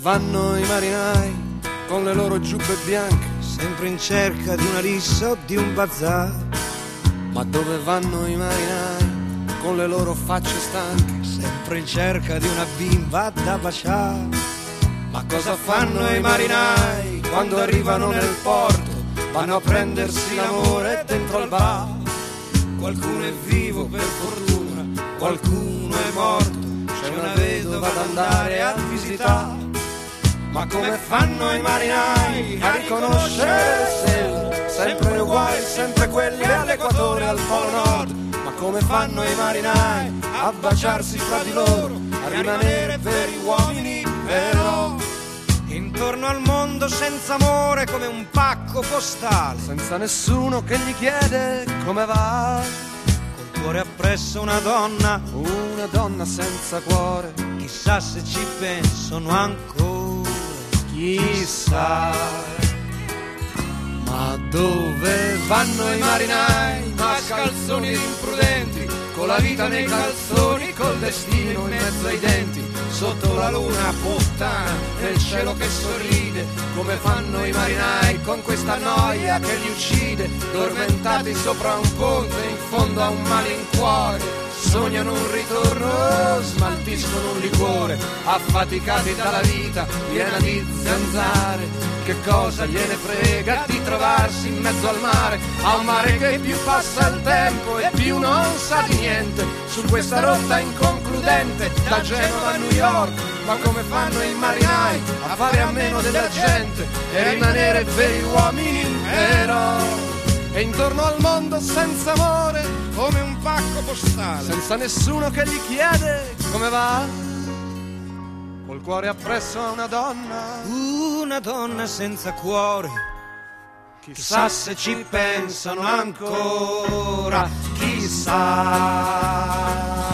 vanno i marinai con le loro giubbe bianche, sempre in cerca di una rissa o di un bazar? Ma dove vanno i marinai con le loro facce stanche, sempre in cerca di una bimba da baciare? Ma cosa fanno i marinai quando arrivano nel porto? Vanno a prendersi l'amore dentro al bar. Qualcuno è vivo per fortuna, qualcuno è morto, c'è una vedova da andare a visitare. Ma come fanno i marinai a riconoscere le stelle, sempre uguali, sempre quelle all'equatore, al polo nord? Ma come fanno i marinai a baciarsi fra di loro, a rimanere veri uomini però? Intorno al mondo senza amore, come un pacco postale, senza nessuno che gli chiede come va. Col cuore appresso una donna senza cuore, chissà se ci pensano ancora, chissà. Ma dove vanno i marinai, mascalzoni imprudenti, con la vita nei calzoni, col destino in mezzo ai denti, sotto la luna puttana, nel cielo che sorride? Come fanno i marinai con questa noia che li uccide, dormentati sopra un ponte in fondo a un malincuore? Sognano un ritorno, smaltiscono un liquore, affaticati dalla vita piena di zanzare. Che cosa gliene frega di trovarsi in mezzo al mare, a un mare che più passa il tempo e più non sa di niente, su questa rotta inconcludente da Genova a New York? Ma come fanno i marinai a fare a meno della gente e rimanere veri uomini però? E intorno al mondo senza amore, come un pacco postale, senza nessuno che gli chiede come va. Col cuore appresso a una donna senza cuore, chissà se ci pensano ancora, chissà.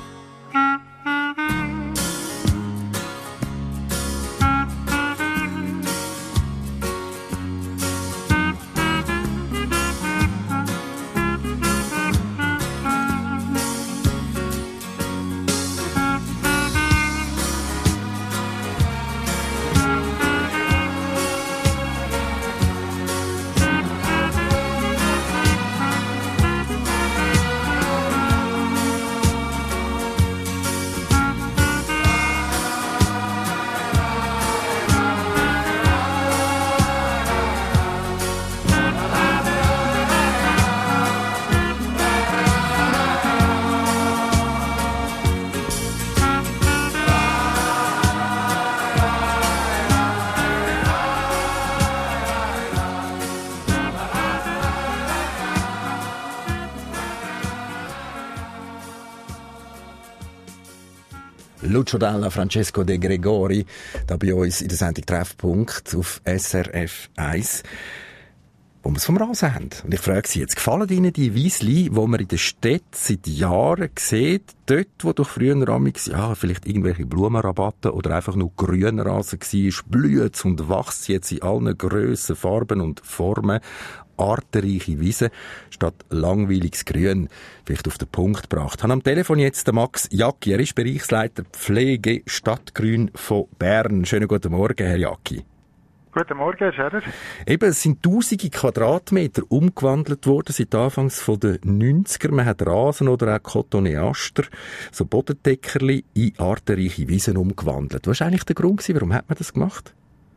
Lucio Dalla, Francesco De Gregori, da bei uns in der Sendung Treffpunkt auf SRF 1, wo wir es vom Rasen haben. Und ich frage Sie jetzt, gefallen Ihnen die Wiesli, die man in der Stadt seit Jahren sieht, dort, wo doch früher vielleicht irgendwelche Blumenrabatte oder einfach nur grüner Rasen war, blüht und wächst jetzt in allen Grössen, Farben und Formen, artenreiche Wiese statt langweiliges Grün, vielleicht auf den Punkt gebracht. Ich habe am Telefon jetzt den Max Jacki, er ist Bereichsleiter Pflege Stadtgrün von Bern. Schönen guten Morgen, Herr Jacki. Guten Morgen, Herr Scherer. Eben, es sind tausende Quadratmeter umgewandelt worden seit Anfangs der 90er. Man hat Rasen oder auch Cotoneaster, so Bodendeckerli, in artenreiche Wiesen umgewandelt. Was war eigentlich der Grund? Warum hat man das gemacht?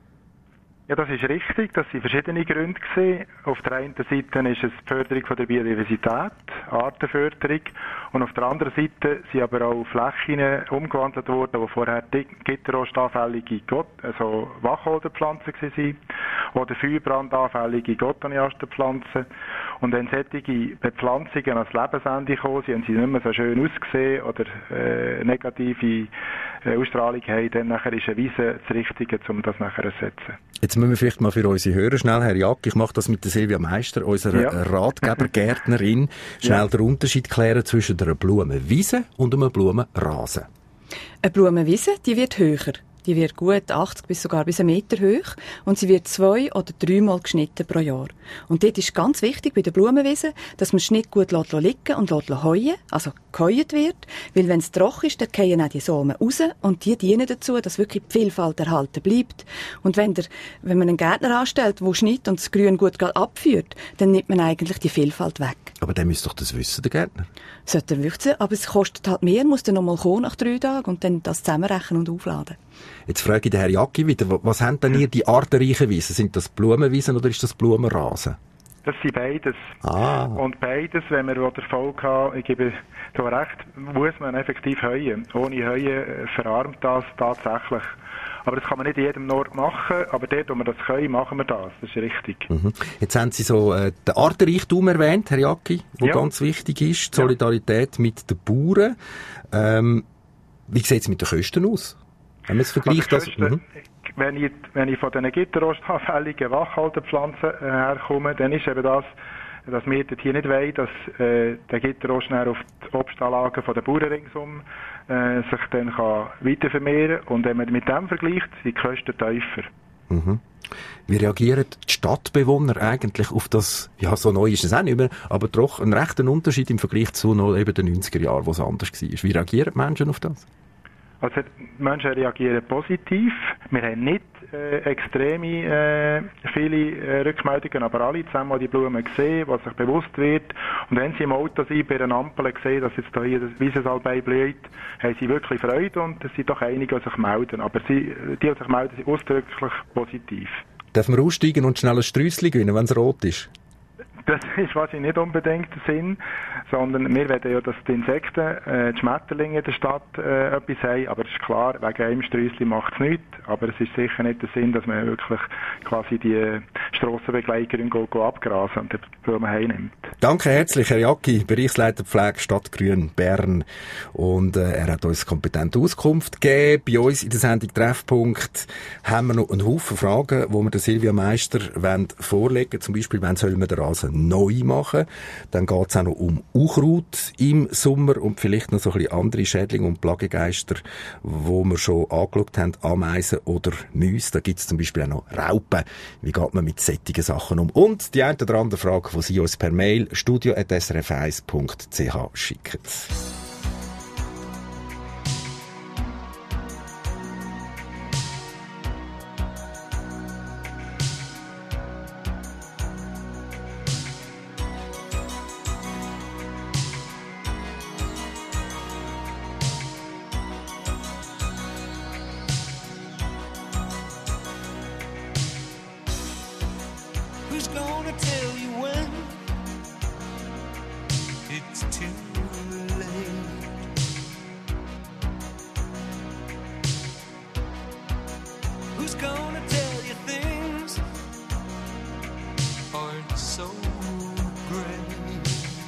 Ja, das ist richtig. Das sind verschiedene Gründe gewesen. Auf der einen Seite ist es die Förderung von der Biodiversität, Artenförderung. Und auf der anderen Seite sind aber auch Flächen umgewandelt worden, wo vorher gitterrostanfällige also Wacholderpflanzen waren oder feuerbrandanfällige Cotoneasterpflanzen. Und wenn solche Bepflanzungen ans Lebensende gekommen sind, haben sie nicht mehr so schön ausgesehen oder negative Ausstrahlung haben, dann nachher ist eine Wiese das Richtige, um das nachher zu ersetzen. Jetzt müssen wir vielleicht mal für unsere Hörer schnell, Herr Jack, ich mache das mit der Silvia Meister, unserer Ratgebergärtnerin, schnell den Unterschied klären zwischen einer Blumenwiese und einem Blumenrasen. Eine Blumenwiese, die wird höher. Die wird gut 80 bis sogar bis 1 Meter hoch und sie wird 2- oder 3-mal geschnitten pro Jahr. Und dort ist ganz wichtig bei der Blumenwiese, dass man den Schnitt gut liegen und heuen, also geheuert wird, weil wenn es trocken ist, dann fallen auch die Samen raus und die dienen dazu, dass wirklich die Vielfalt erhalten bleibt. Und wenn man einen Gärtner anstellt, der schneidet und das Grün gut abführt, dann nimmt man eigentlich die Vielfalt weg. Aber der müsste doch das wissen, der Gärtner. Sollte er wissen, aber es kostet halt mehr, muss dann nochmal kommen nach 3 Tagen und dann das zusammenrechnen und aufladen. Jetzt frage ich den Herrn Jacki wieder, was haben denn ihr die artenreichen Wiesen? Sind das Blumenwiesen oder ist das Blumenrasen? Das sind beides. Ah. Und beides, wenn man Erfolg haben, ich gebe da recht, muss man effektiv heuen. Ohne Heuen verarmt das tatsächlich. Aber das kann man nicht in jedem Ort machen, aber dort, wo wir das können, machen wir das. Das ist richtig. Mhm. Jetzt haben Sie so den Artenreichtum erwähnt, Herr Jacki, der ganz wichtig ist, die Solidarität mit den Bauern. Wie sieht es mit den Kosten aus? Wenn man es vergleicht, wenn ich von den gitterrostanfälligen Wachhaltepflanzen herkomme, dann ist eben das, dass wir hier nicht wollen, dass der Gitterrost auf die Obstanlagen der Bauern ringsum sich dann weiter vermehren kann. Und wenn man mit dem vergleicht, sind die Kosten tiefer. Mhm. Wie reagieren die Stadtbewohner eigentlich auf das, ja, so neu ist es auch nicht mehr, aber doch ein rechter Unterschied im Vergleich zu noch eben den 90er Jahren, wo es anders war. Wie reagieren die Menschen auf das? Also die Menschen reagieren positiv. Wir haben nicht extreme viele Rückmeldungen, aber alle zusammen die Blumen gesehen, was sich bewusst wird. Und wenn sie im Auto sind, bei einer Ampel sehen, dass jetzt hier das Wiesensalbei blüht, haben sie wirklich Freude und es sind doch einige, die sich melden. Aber die sich melden, sind ausdrücklich positiv. Darf man aussteigen und schnell ein Sträußchen gewinnen, wenn es rot ist? Das ist wahrscheinlich nicht unbedingt der Sinn, sondern wir wollen ja, dass die Insekten, die Schmetterlinge in der Stadt etwas haben, aber es ist klar, wegen einem Sträußchen macht es nichts, aber es ist sicher nicht der Sinn, dass man wirklich quasi die Strassenbegleiterin abgrasen und die Blumen heimnimmt. Danke herzlich, Herr Jacki, Bereichsleiter Pflege Stadtgrün Bern, und er hat uns kompetente Auskunft gegeben. Bei uns in der Sendung Treffpunkt haben wir noch einen Haufen Fragen, die wir der Silvia Meister vorlegen wollen. Zum Beispiel, wann sollen wir den Rasen neu machen? Dann geht es auch noch um Unkraut im Sommer und vielleicht noch so ein bisschen andere Schädlinge und Plagegeister, wo wir schon angeschaut haben, Ameisen oder Mäuse. Da gibt es zum Beispiel auch noch Raupen. Wie geht man mit solchen Sachen um? Und die eine oder andere Frage, die Sie uns per Mail studio@srf1.ch schicken. Who's gonna tell you when it's too late? Who's gonna tell you things aren't so great?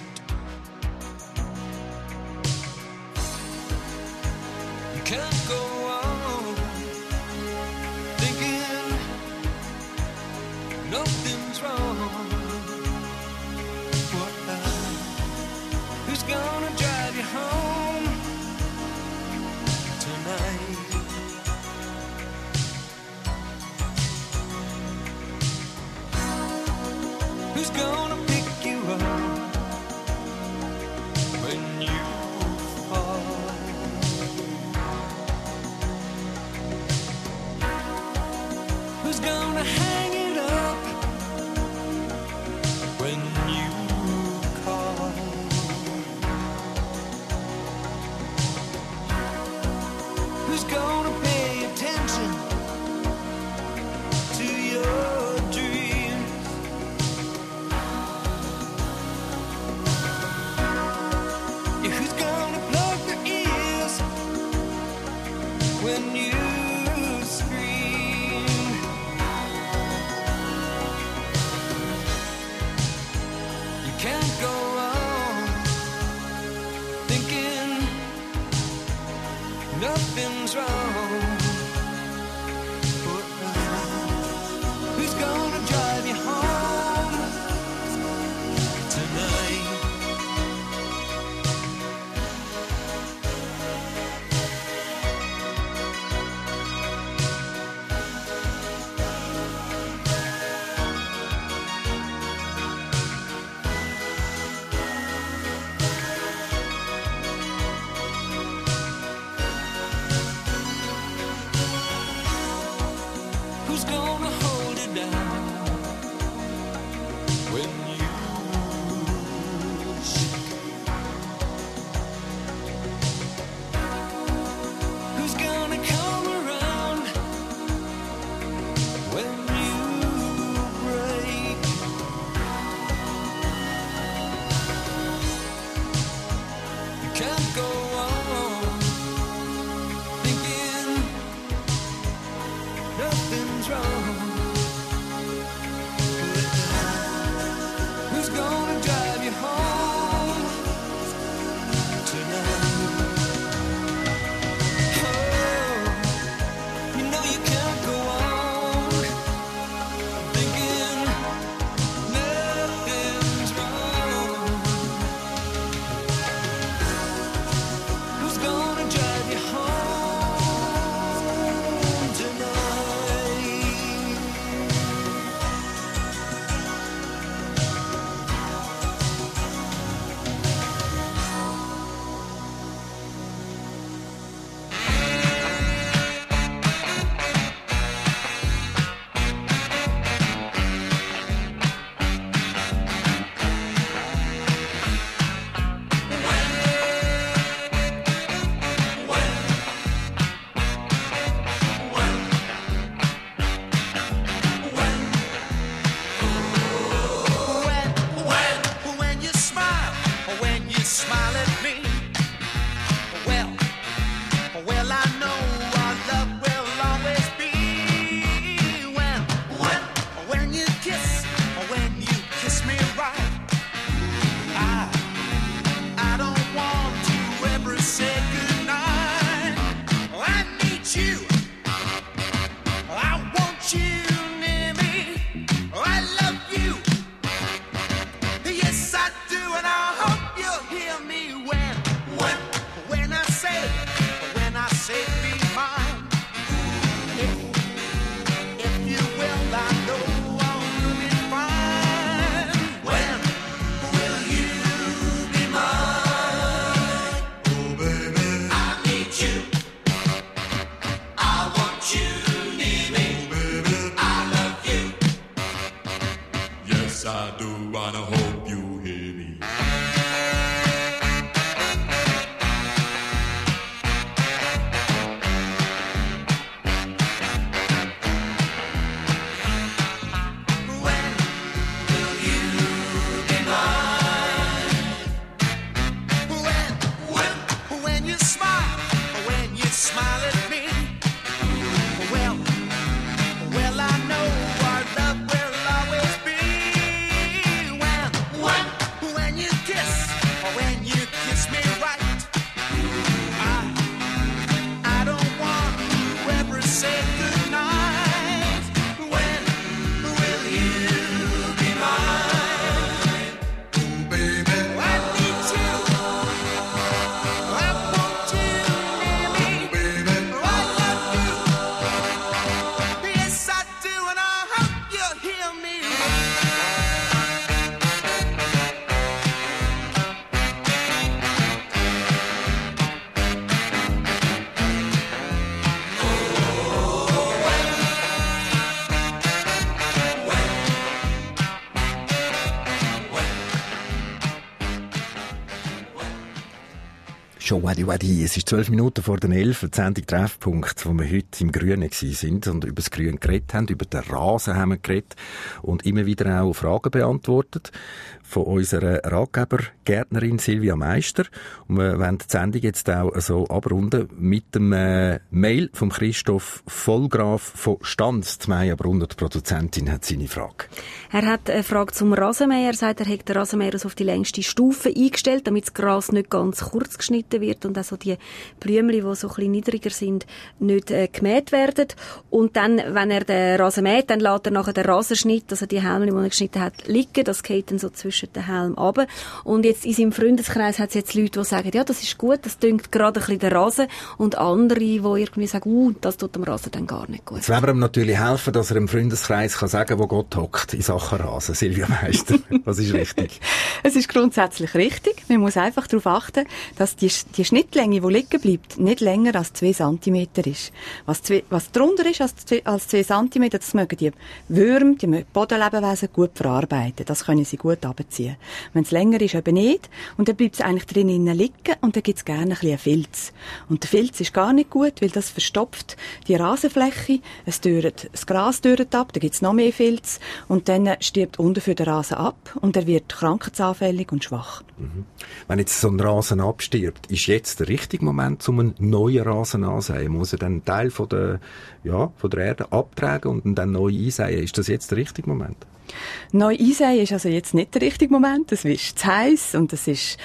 You can't go on thinking nothing's wrong. Who's gonna drive you home tonight? Who's gonna pick you up when you fall? Who's gonna hang it up when you call? Who's gonna pay attention to your dreams? Yeah, who's gonna plug their ears when you scream? You can't go on thinking nothing's wrong. Who's gonna drive you home tonight? Schon Wadi. Es ist 12 Minuten vor den 11, die Sendung Treffpunkt, wo wir heute im Grünen sind und über das Grün geredet haben, über den Rasen haben wir geredet und immer wieder auch Fragen beantwortet von unserer Ratgeber-Gärtnerin Silvia Meister. Und wir wollen die Sendung jetzt auch so abrunden mit dem Mail von Christoph Vollgraf von Stanz. Die Meierbrunner, die Produzentin, hat seine Frage. Er hat eine Frage zum Rasenmäher. Er sagt, er hat den Rasenmäher auf die längste Stufe eingestellt, damit das Gras nicht ganz kurz geschnitten wird und auch so die Blümchen, die so ein bisschen niedriger sind, nicht gemäht werden. Und dann, wenn er den Rasen mäht, dann lässt er nachher den Rasenschnitt, also die Helme, die er geschnitten hat, liegen. Das geht dann so zwischen den Helm runter. Und jetzt in seinem Freundeskreis hat es jetzt Leute, die sagen, ja, das ist gut, das düngt gerade ein bisschen den Rasen. Und andere, die irgendwie sagen, das tut dem Rasen dann gar nicht gut. Jetzt wollen wir ihm natürlich helfen, dass er im Freundeskreis kann sagen, wo Gott hockt in Sachen Rasen. Silvia Meister, was ist richtig? Es ist grundsätzlich richtig. Man muss einfach darauf achten, dass die Schnittlänge, die liegen bleibt, nicht länger als 2 cm ist. Was drunter ist als 2 cm, das mögen die Würmer, die Bodenlebewesen gut verarbeiten. Das können sie gut abziehen. Wenn es länger ist, eben nicht. Und dann bleibt es eigentlich drinnen liegen und dann gibt es gerne ein bisschen Filz. Und der Filz ist gar nicht gut, weil das verstopft die Rasenfläche. Das Gras dürrt ab, dann gibt es noch mehr Filz und dann stirbt unten für den Rasen ab und er wird krankheitsanfällig und schwach. Mhm. Wenn jetzt so ein Rasen abstirbt, ist jetzt der richtige Moment, um einen neuen Rasen anzusehen? Muss er dann einen Teil von der Erde abtragen und dann neu einsäen? Ist das jetzt der richtige Moment? Neu einsäen ist also jetzt nicht der richtige Moment. Es ist zu heiß und es ist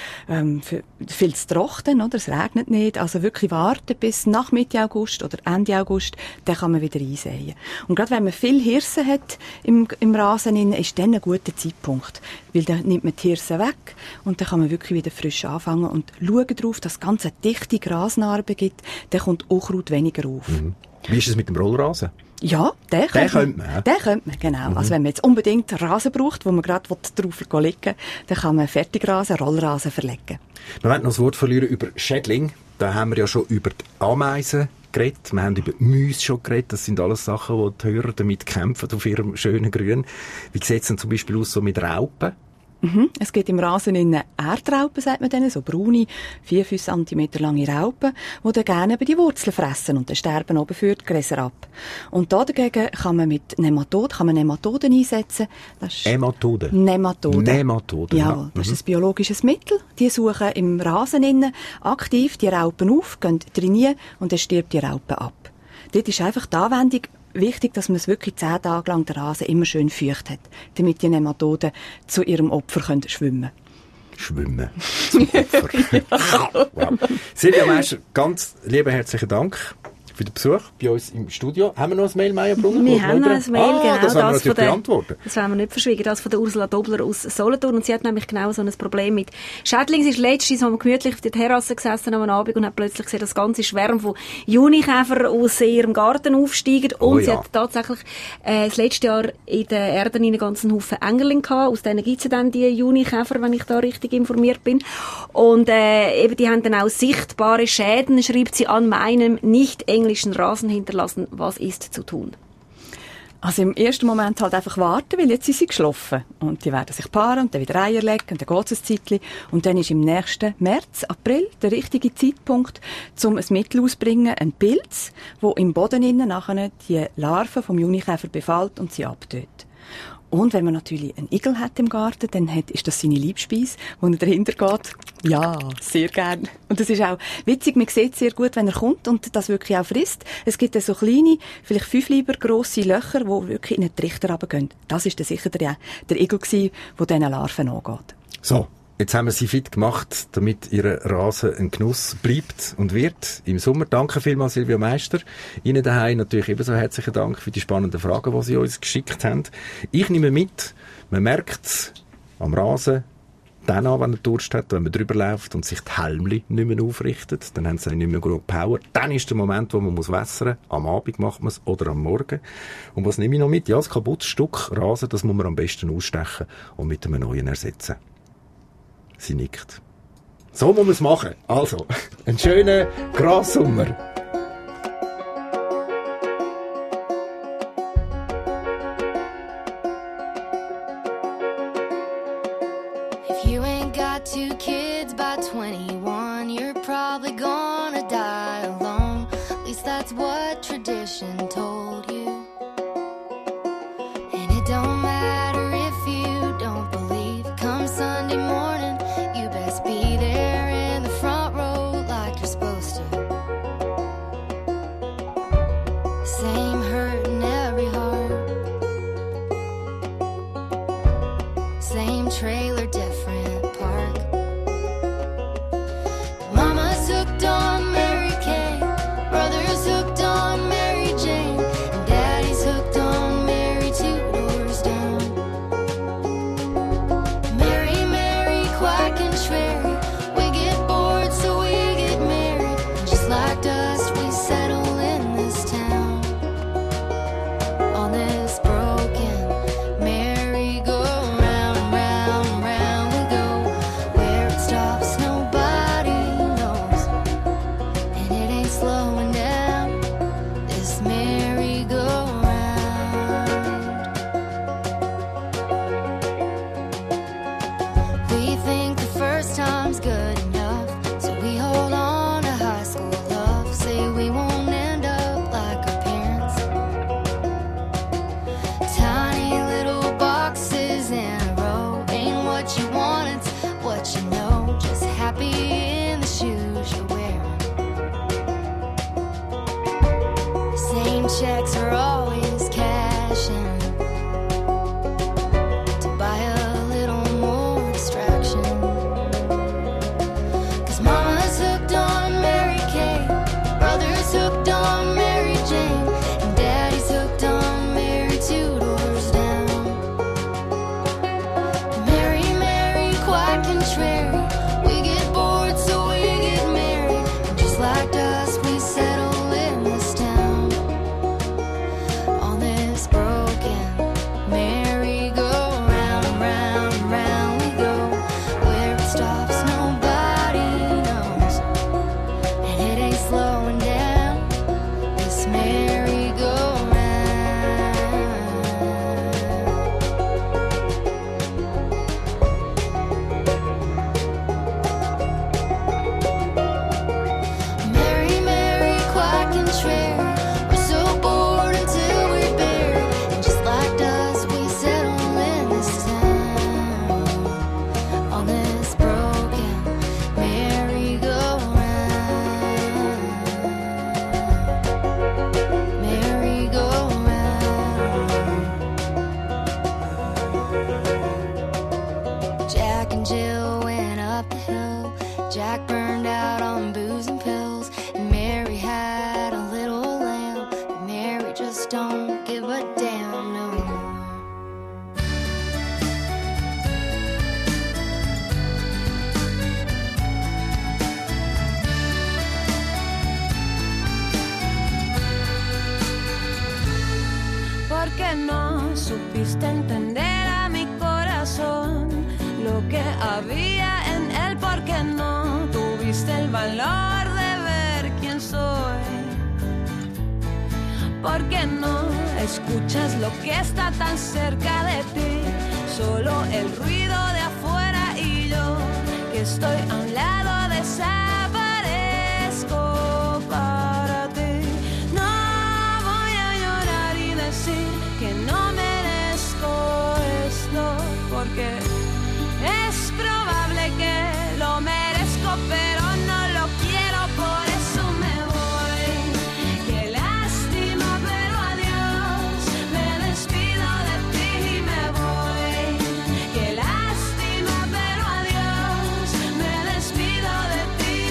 viel zu trocken, oder? Es regnet nicht. Also wirklich warten bis nach Mitte August oder Ende August, dann kann man wieder einsäen. Und gerade wenn man viel Hirse hat im Rasen, ist dann ein guter Zeitpunkt. Weil dann nimmt man die Hirse weg und dann kann man wirklich wieder frisch anfangen und schauen darauf, dass es ganz eine dichte Grasnarbe gibt, dann kommt Unkraut weniger auf. Mhm. Wie ist es mit dem Rollrasen? Ja, den könnte man, genau. Mhm. Also wenn man jetzt unbedingt Rasen braucht, wo man gerade drauf liegen will, dann kann man Fertigrasen, Rollrasen verlegen. Wir wollen noch das Wort verlieren über Schädling. Da haben wir ja schon über die Ameisen geredet. Wir haben über Mäuse schon geredet. Das sind alles Sachen, die die Hörer damit kämpfen, auf ihrem schönen Grün. Wie sieht es denn zum Beispiel aus so mit Raupen? Es gibt im Rasen Erdraupen, sagt man denen, so braune, 4-5 cm lange Raupen, die dann gerne über die Wurzeln fressen und dann sterben oben für die Gräser ab. Und da dagegen kann man mit Nematoden einsetzen. Nematoden? Nematoden, ja. Das ist ein biologisches Mittel. Die suchen im Rasen innen aktiv die Raupen auf, gehen trainieren und dann stirbt die Raupe ab. Dort ist einfach die Anwendung wichtig, dass man es wirklich 10 Tage lang den Rasen immer schön feucht hat, damit die Nematoden zu ihrem Opfer schwimmen können. Zum Opfer. Ja. Wow. Silvia Meister, ganz lieben herzlichen Dank für den Besuch bei uns im Studio. Haben wir noch ein Mail, Meierbrunner? Wir haben noch ein Mail, genau. Das haben wir natürlich beantworten. Das wollen wir nicht verschwiegen. Das von der Ursula Dobler aus Solothurn. Und sie hat nämlich genau so ein Problem mit Schädlingen. Sie ist letztens so gemütlich auf der Terrasse gesessen am Abend und hat plötzlich gesehen, dass ganze Schwärme von Junikäfer aus ihrem Garten aufsteigen. Und sie hat tatsächlich das letzte Jahr in der Erde einen ganzen Haufen Engerlinge gehabt. Aus denen gibt es dann die Junikäfer, wenn ich da richtig informiert bin. Und eben die haben dann auch sichtbare Schäden, schreibt sie, an meinem nicht englischen Rasen hinterlassen. Was ist zu tun? Also im ersten Moment halt einfach warten, weil jetzt sind sie geschlafen. Und die werden sich paaren und dann wieder Eier legen und dann geht es ein Zeitchen. Und dann ist im nächsten März, April der richtige Zeitpunkt, um ein Mittel auszubringen, ein Pilz, der im Boden innen nachher die Larven vom Junikäfer befällt und sie abtötet. Und wenn man natürlich einen Igel hat im Garten, dann ist das seine Liebspeise, wo er dahinter geht. Ja, sehr gern. Und das ist auch witzig, man sieht sehr gut, wenn er kommt und das wirklich auch frisst. Es gibt dann so kleine, vielleicht 5 Lieber grosse Löcher, die wirklich in den Trichter runtergehen. Das ist dann sicher der Igel gewesen, der diesen Larven angeht. So. Jetzt haben wir sie fit gemacht, damit ihr Rasen ein Genuss bleibt und wird im Sommer. Danke vielmals, Silvia Meister. Ihnen daheim natürlich ebenso herzlichen Dank für die spannenden Fragen, die Sie uns geschickt haben. Ich nehme mit, man merkt es am Rasen, dann an, wenn er Durst hat, wenn man drüber läuft und sich die Helmli nicht mehr aufrichtet, dann haben sie nicht mehr genug Power. Dann ist der Moment, wo man wässern muss. Am Abend macht man es oder am Morgen. Und was nehme ich noch mit? Ja, ein kaputtes Stück Rasen, das muss man am besten ausstechen und mit einem neuen ersetzen. Sie nickt. So muss man es machen. Also, einen schönen Grassommer. If you ain't got 2 kids by 21, then you're probably gonna die alone. At least that's what tradition told you. And it don't matter if you don't believe. Come Sunday morning, you best be there in the front row like you're supposed to. Same hurt in every heart, same trailer, different park. Mama's hooked on Mary Kay, brother's hooked on Mary Jane, and daddy's hooked on Mary two doors down. Mary, Mary, quite contrary, we get bored so we get married, and just like dust we settle in this town. On this broken merry-go-round, round, round we go. Where it stops nobody knows, and it ain't slowing down, this merry-go-round. We think the first time's good enough, so we hold on to high school love. Say we won't end up like our parents, tiny little boxes in a row. Ain't what you want, it's what you know. Just happy in the shoes you're wearing. Same checks are always cashing to buy a little more distraction. 'Cause mama's hooked on Mary Kay, brother's hooked on Mary Jane, and daddy's hooked on Mary two doors down. Mary, Mary, quite contrary, we get bored so we get married, and just like dust we settle in this town. On this broken merry-go-round, round, round we go. Where it stops nobody knows, and it ain't slowing down, this merry-go-round. Mary, Mary, quite contrary, we're so bored until we're buried, and just like dust we settle in this town. On this broken merry-go-round, merry-go-round. Jack and Jill went up the hill. Jack burned out on booze and pills, and Mary had a little lamb. But Mary just don't give a damn no more. Porque no supiste entender a mi corazón lo que había en él, porque no tuviste el valor de ver quién soy, porque no escuchas lo que está tan cerca de ti, solo el ruido de afuera y yo que estoy a un lado desaparezco para ti. No voy a llorar y decir que no merezco esto, porque es probable que lo merezco, pero no lo quiero, por eso me voy. Qué lástima, pero adiós, me despido de ti y me voy. Qué lástima, pero adiós, me despido de ti.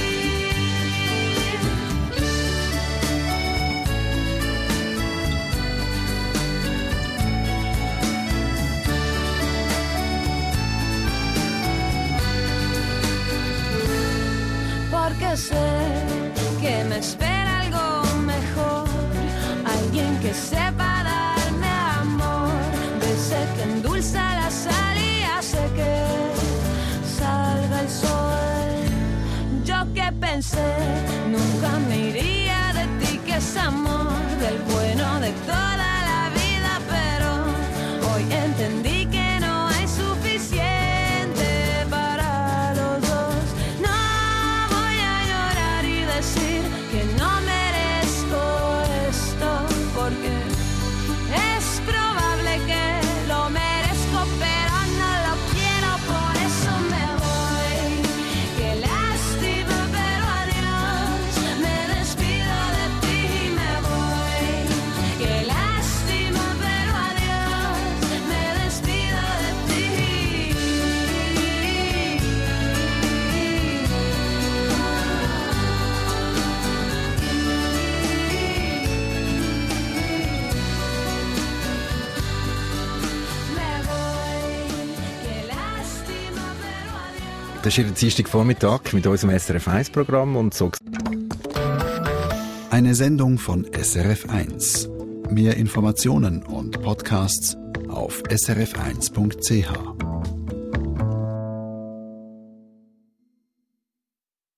Porque sé que me espera algo mejor, alguien que sepa darme amor, de ese que endulza la sal y hace que salga el sol. Yo que pensé nunca me iría de ti, que es amor del bueno de toda la vida, pero hoy entendí que no hay suficiente para los dos. No voy a Das ist Ihr Dienstagvormittag mit unserem SRF1-Programm und so. Eine Sendung von SRF1. Mehr Informationen und Podcasts auf srf1.ch.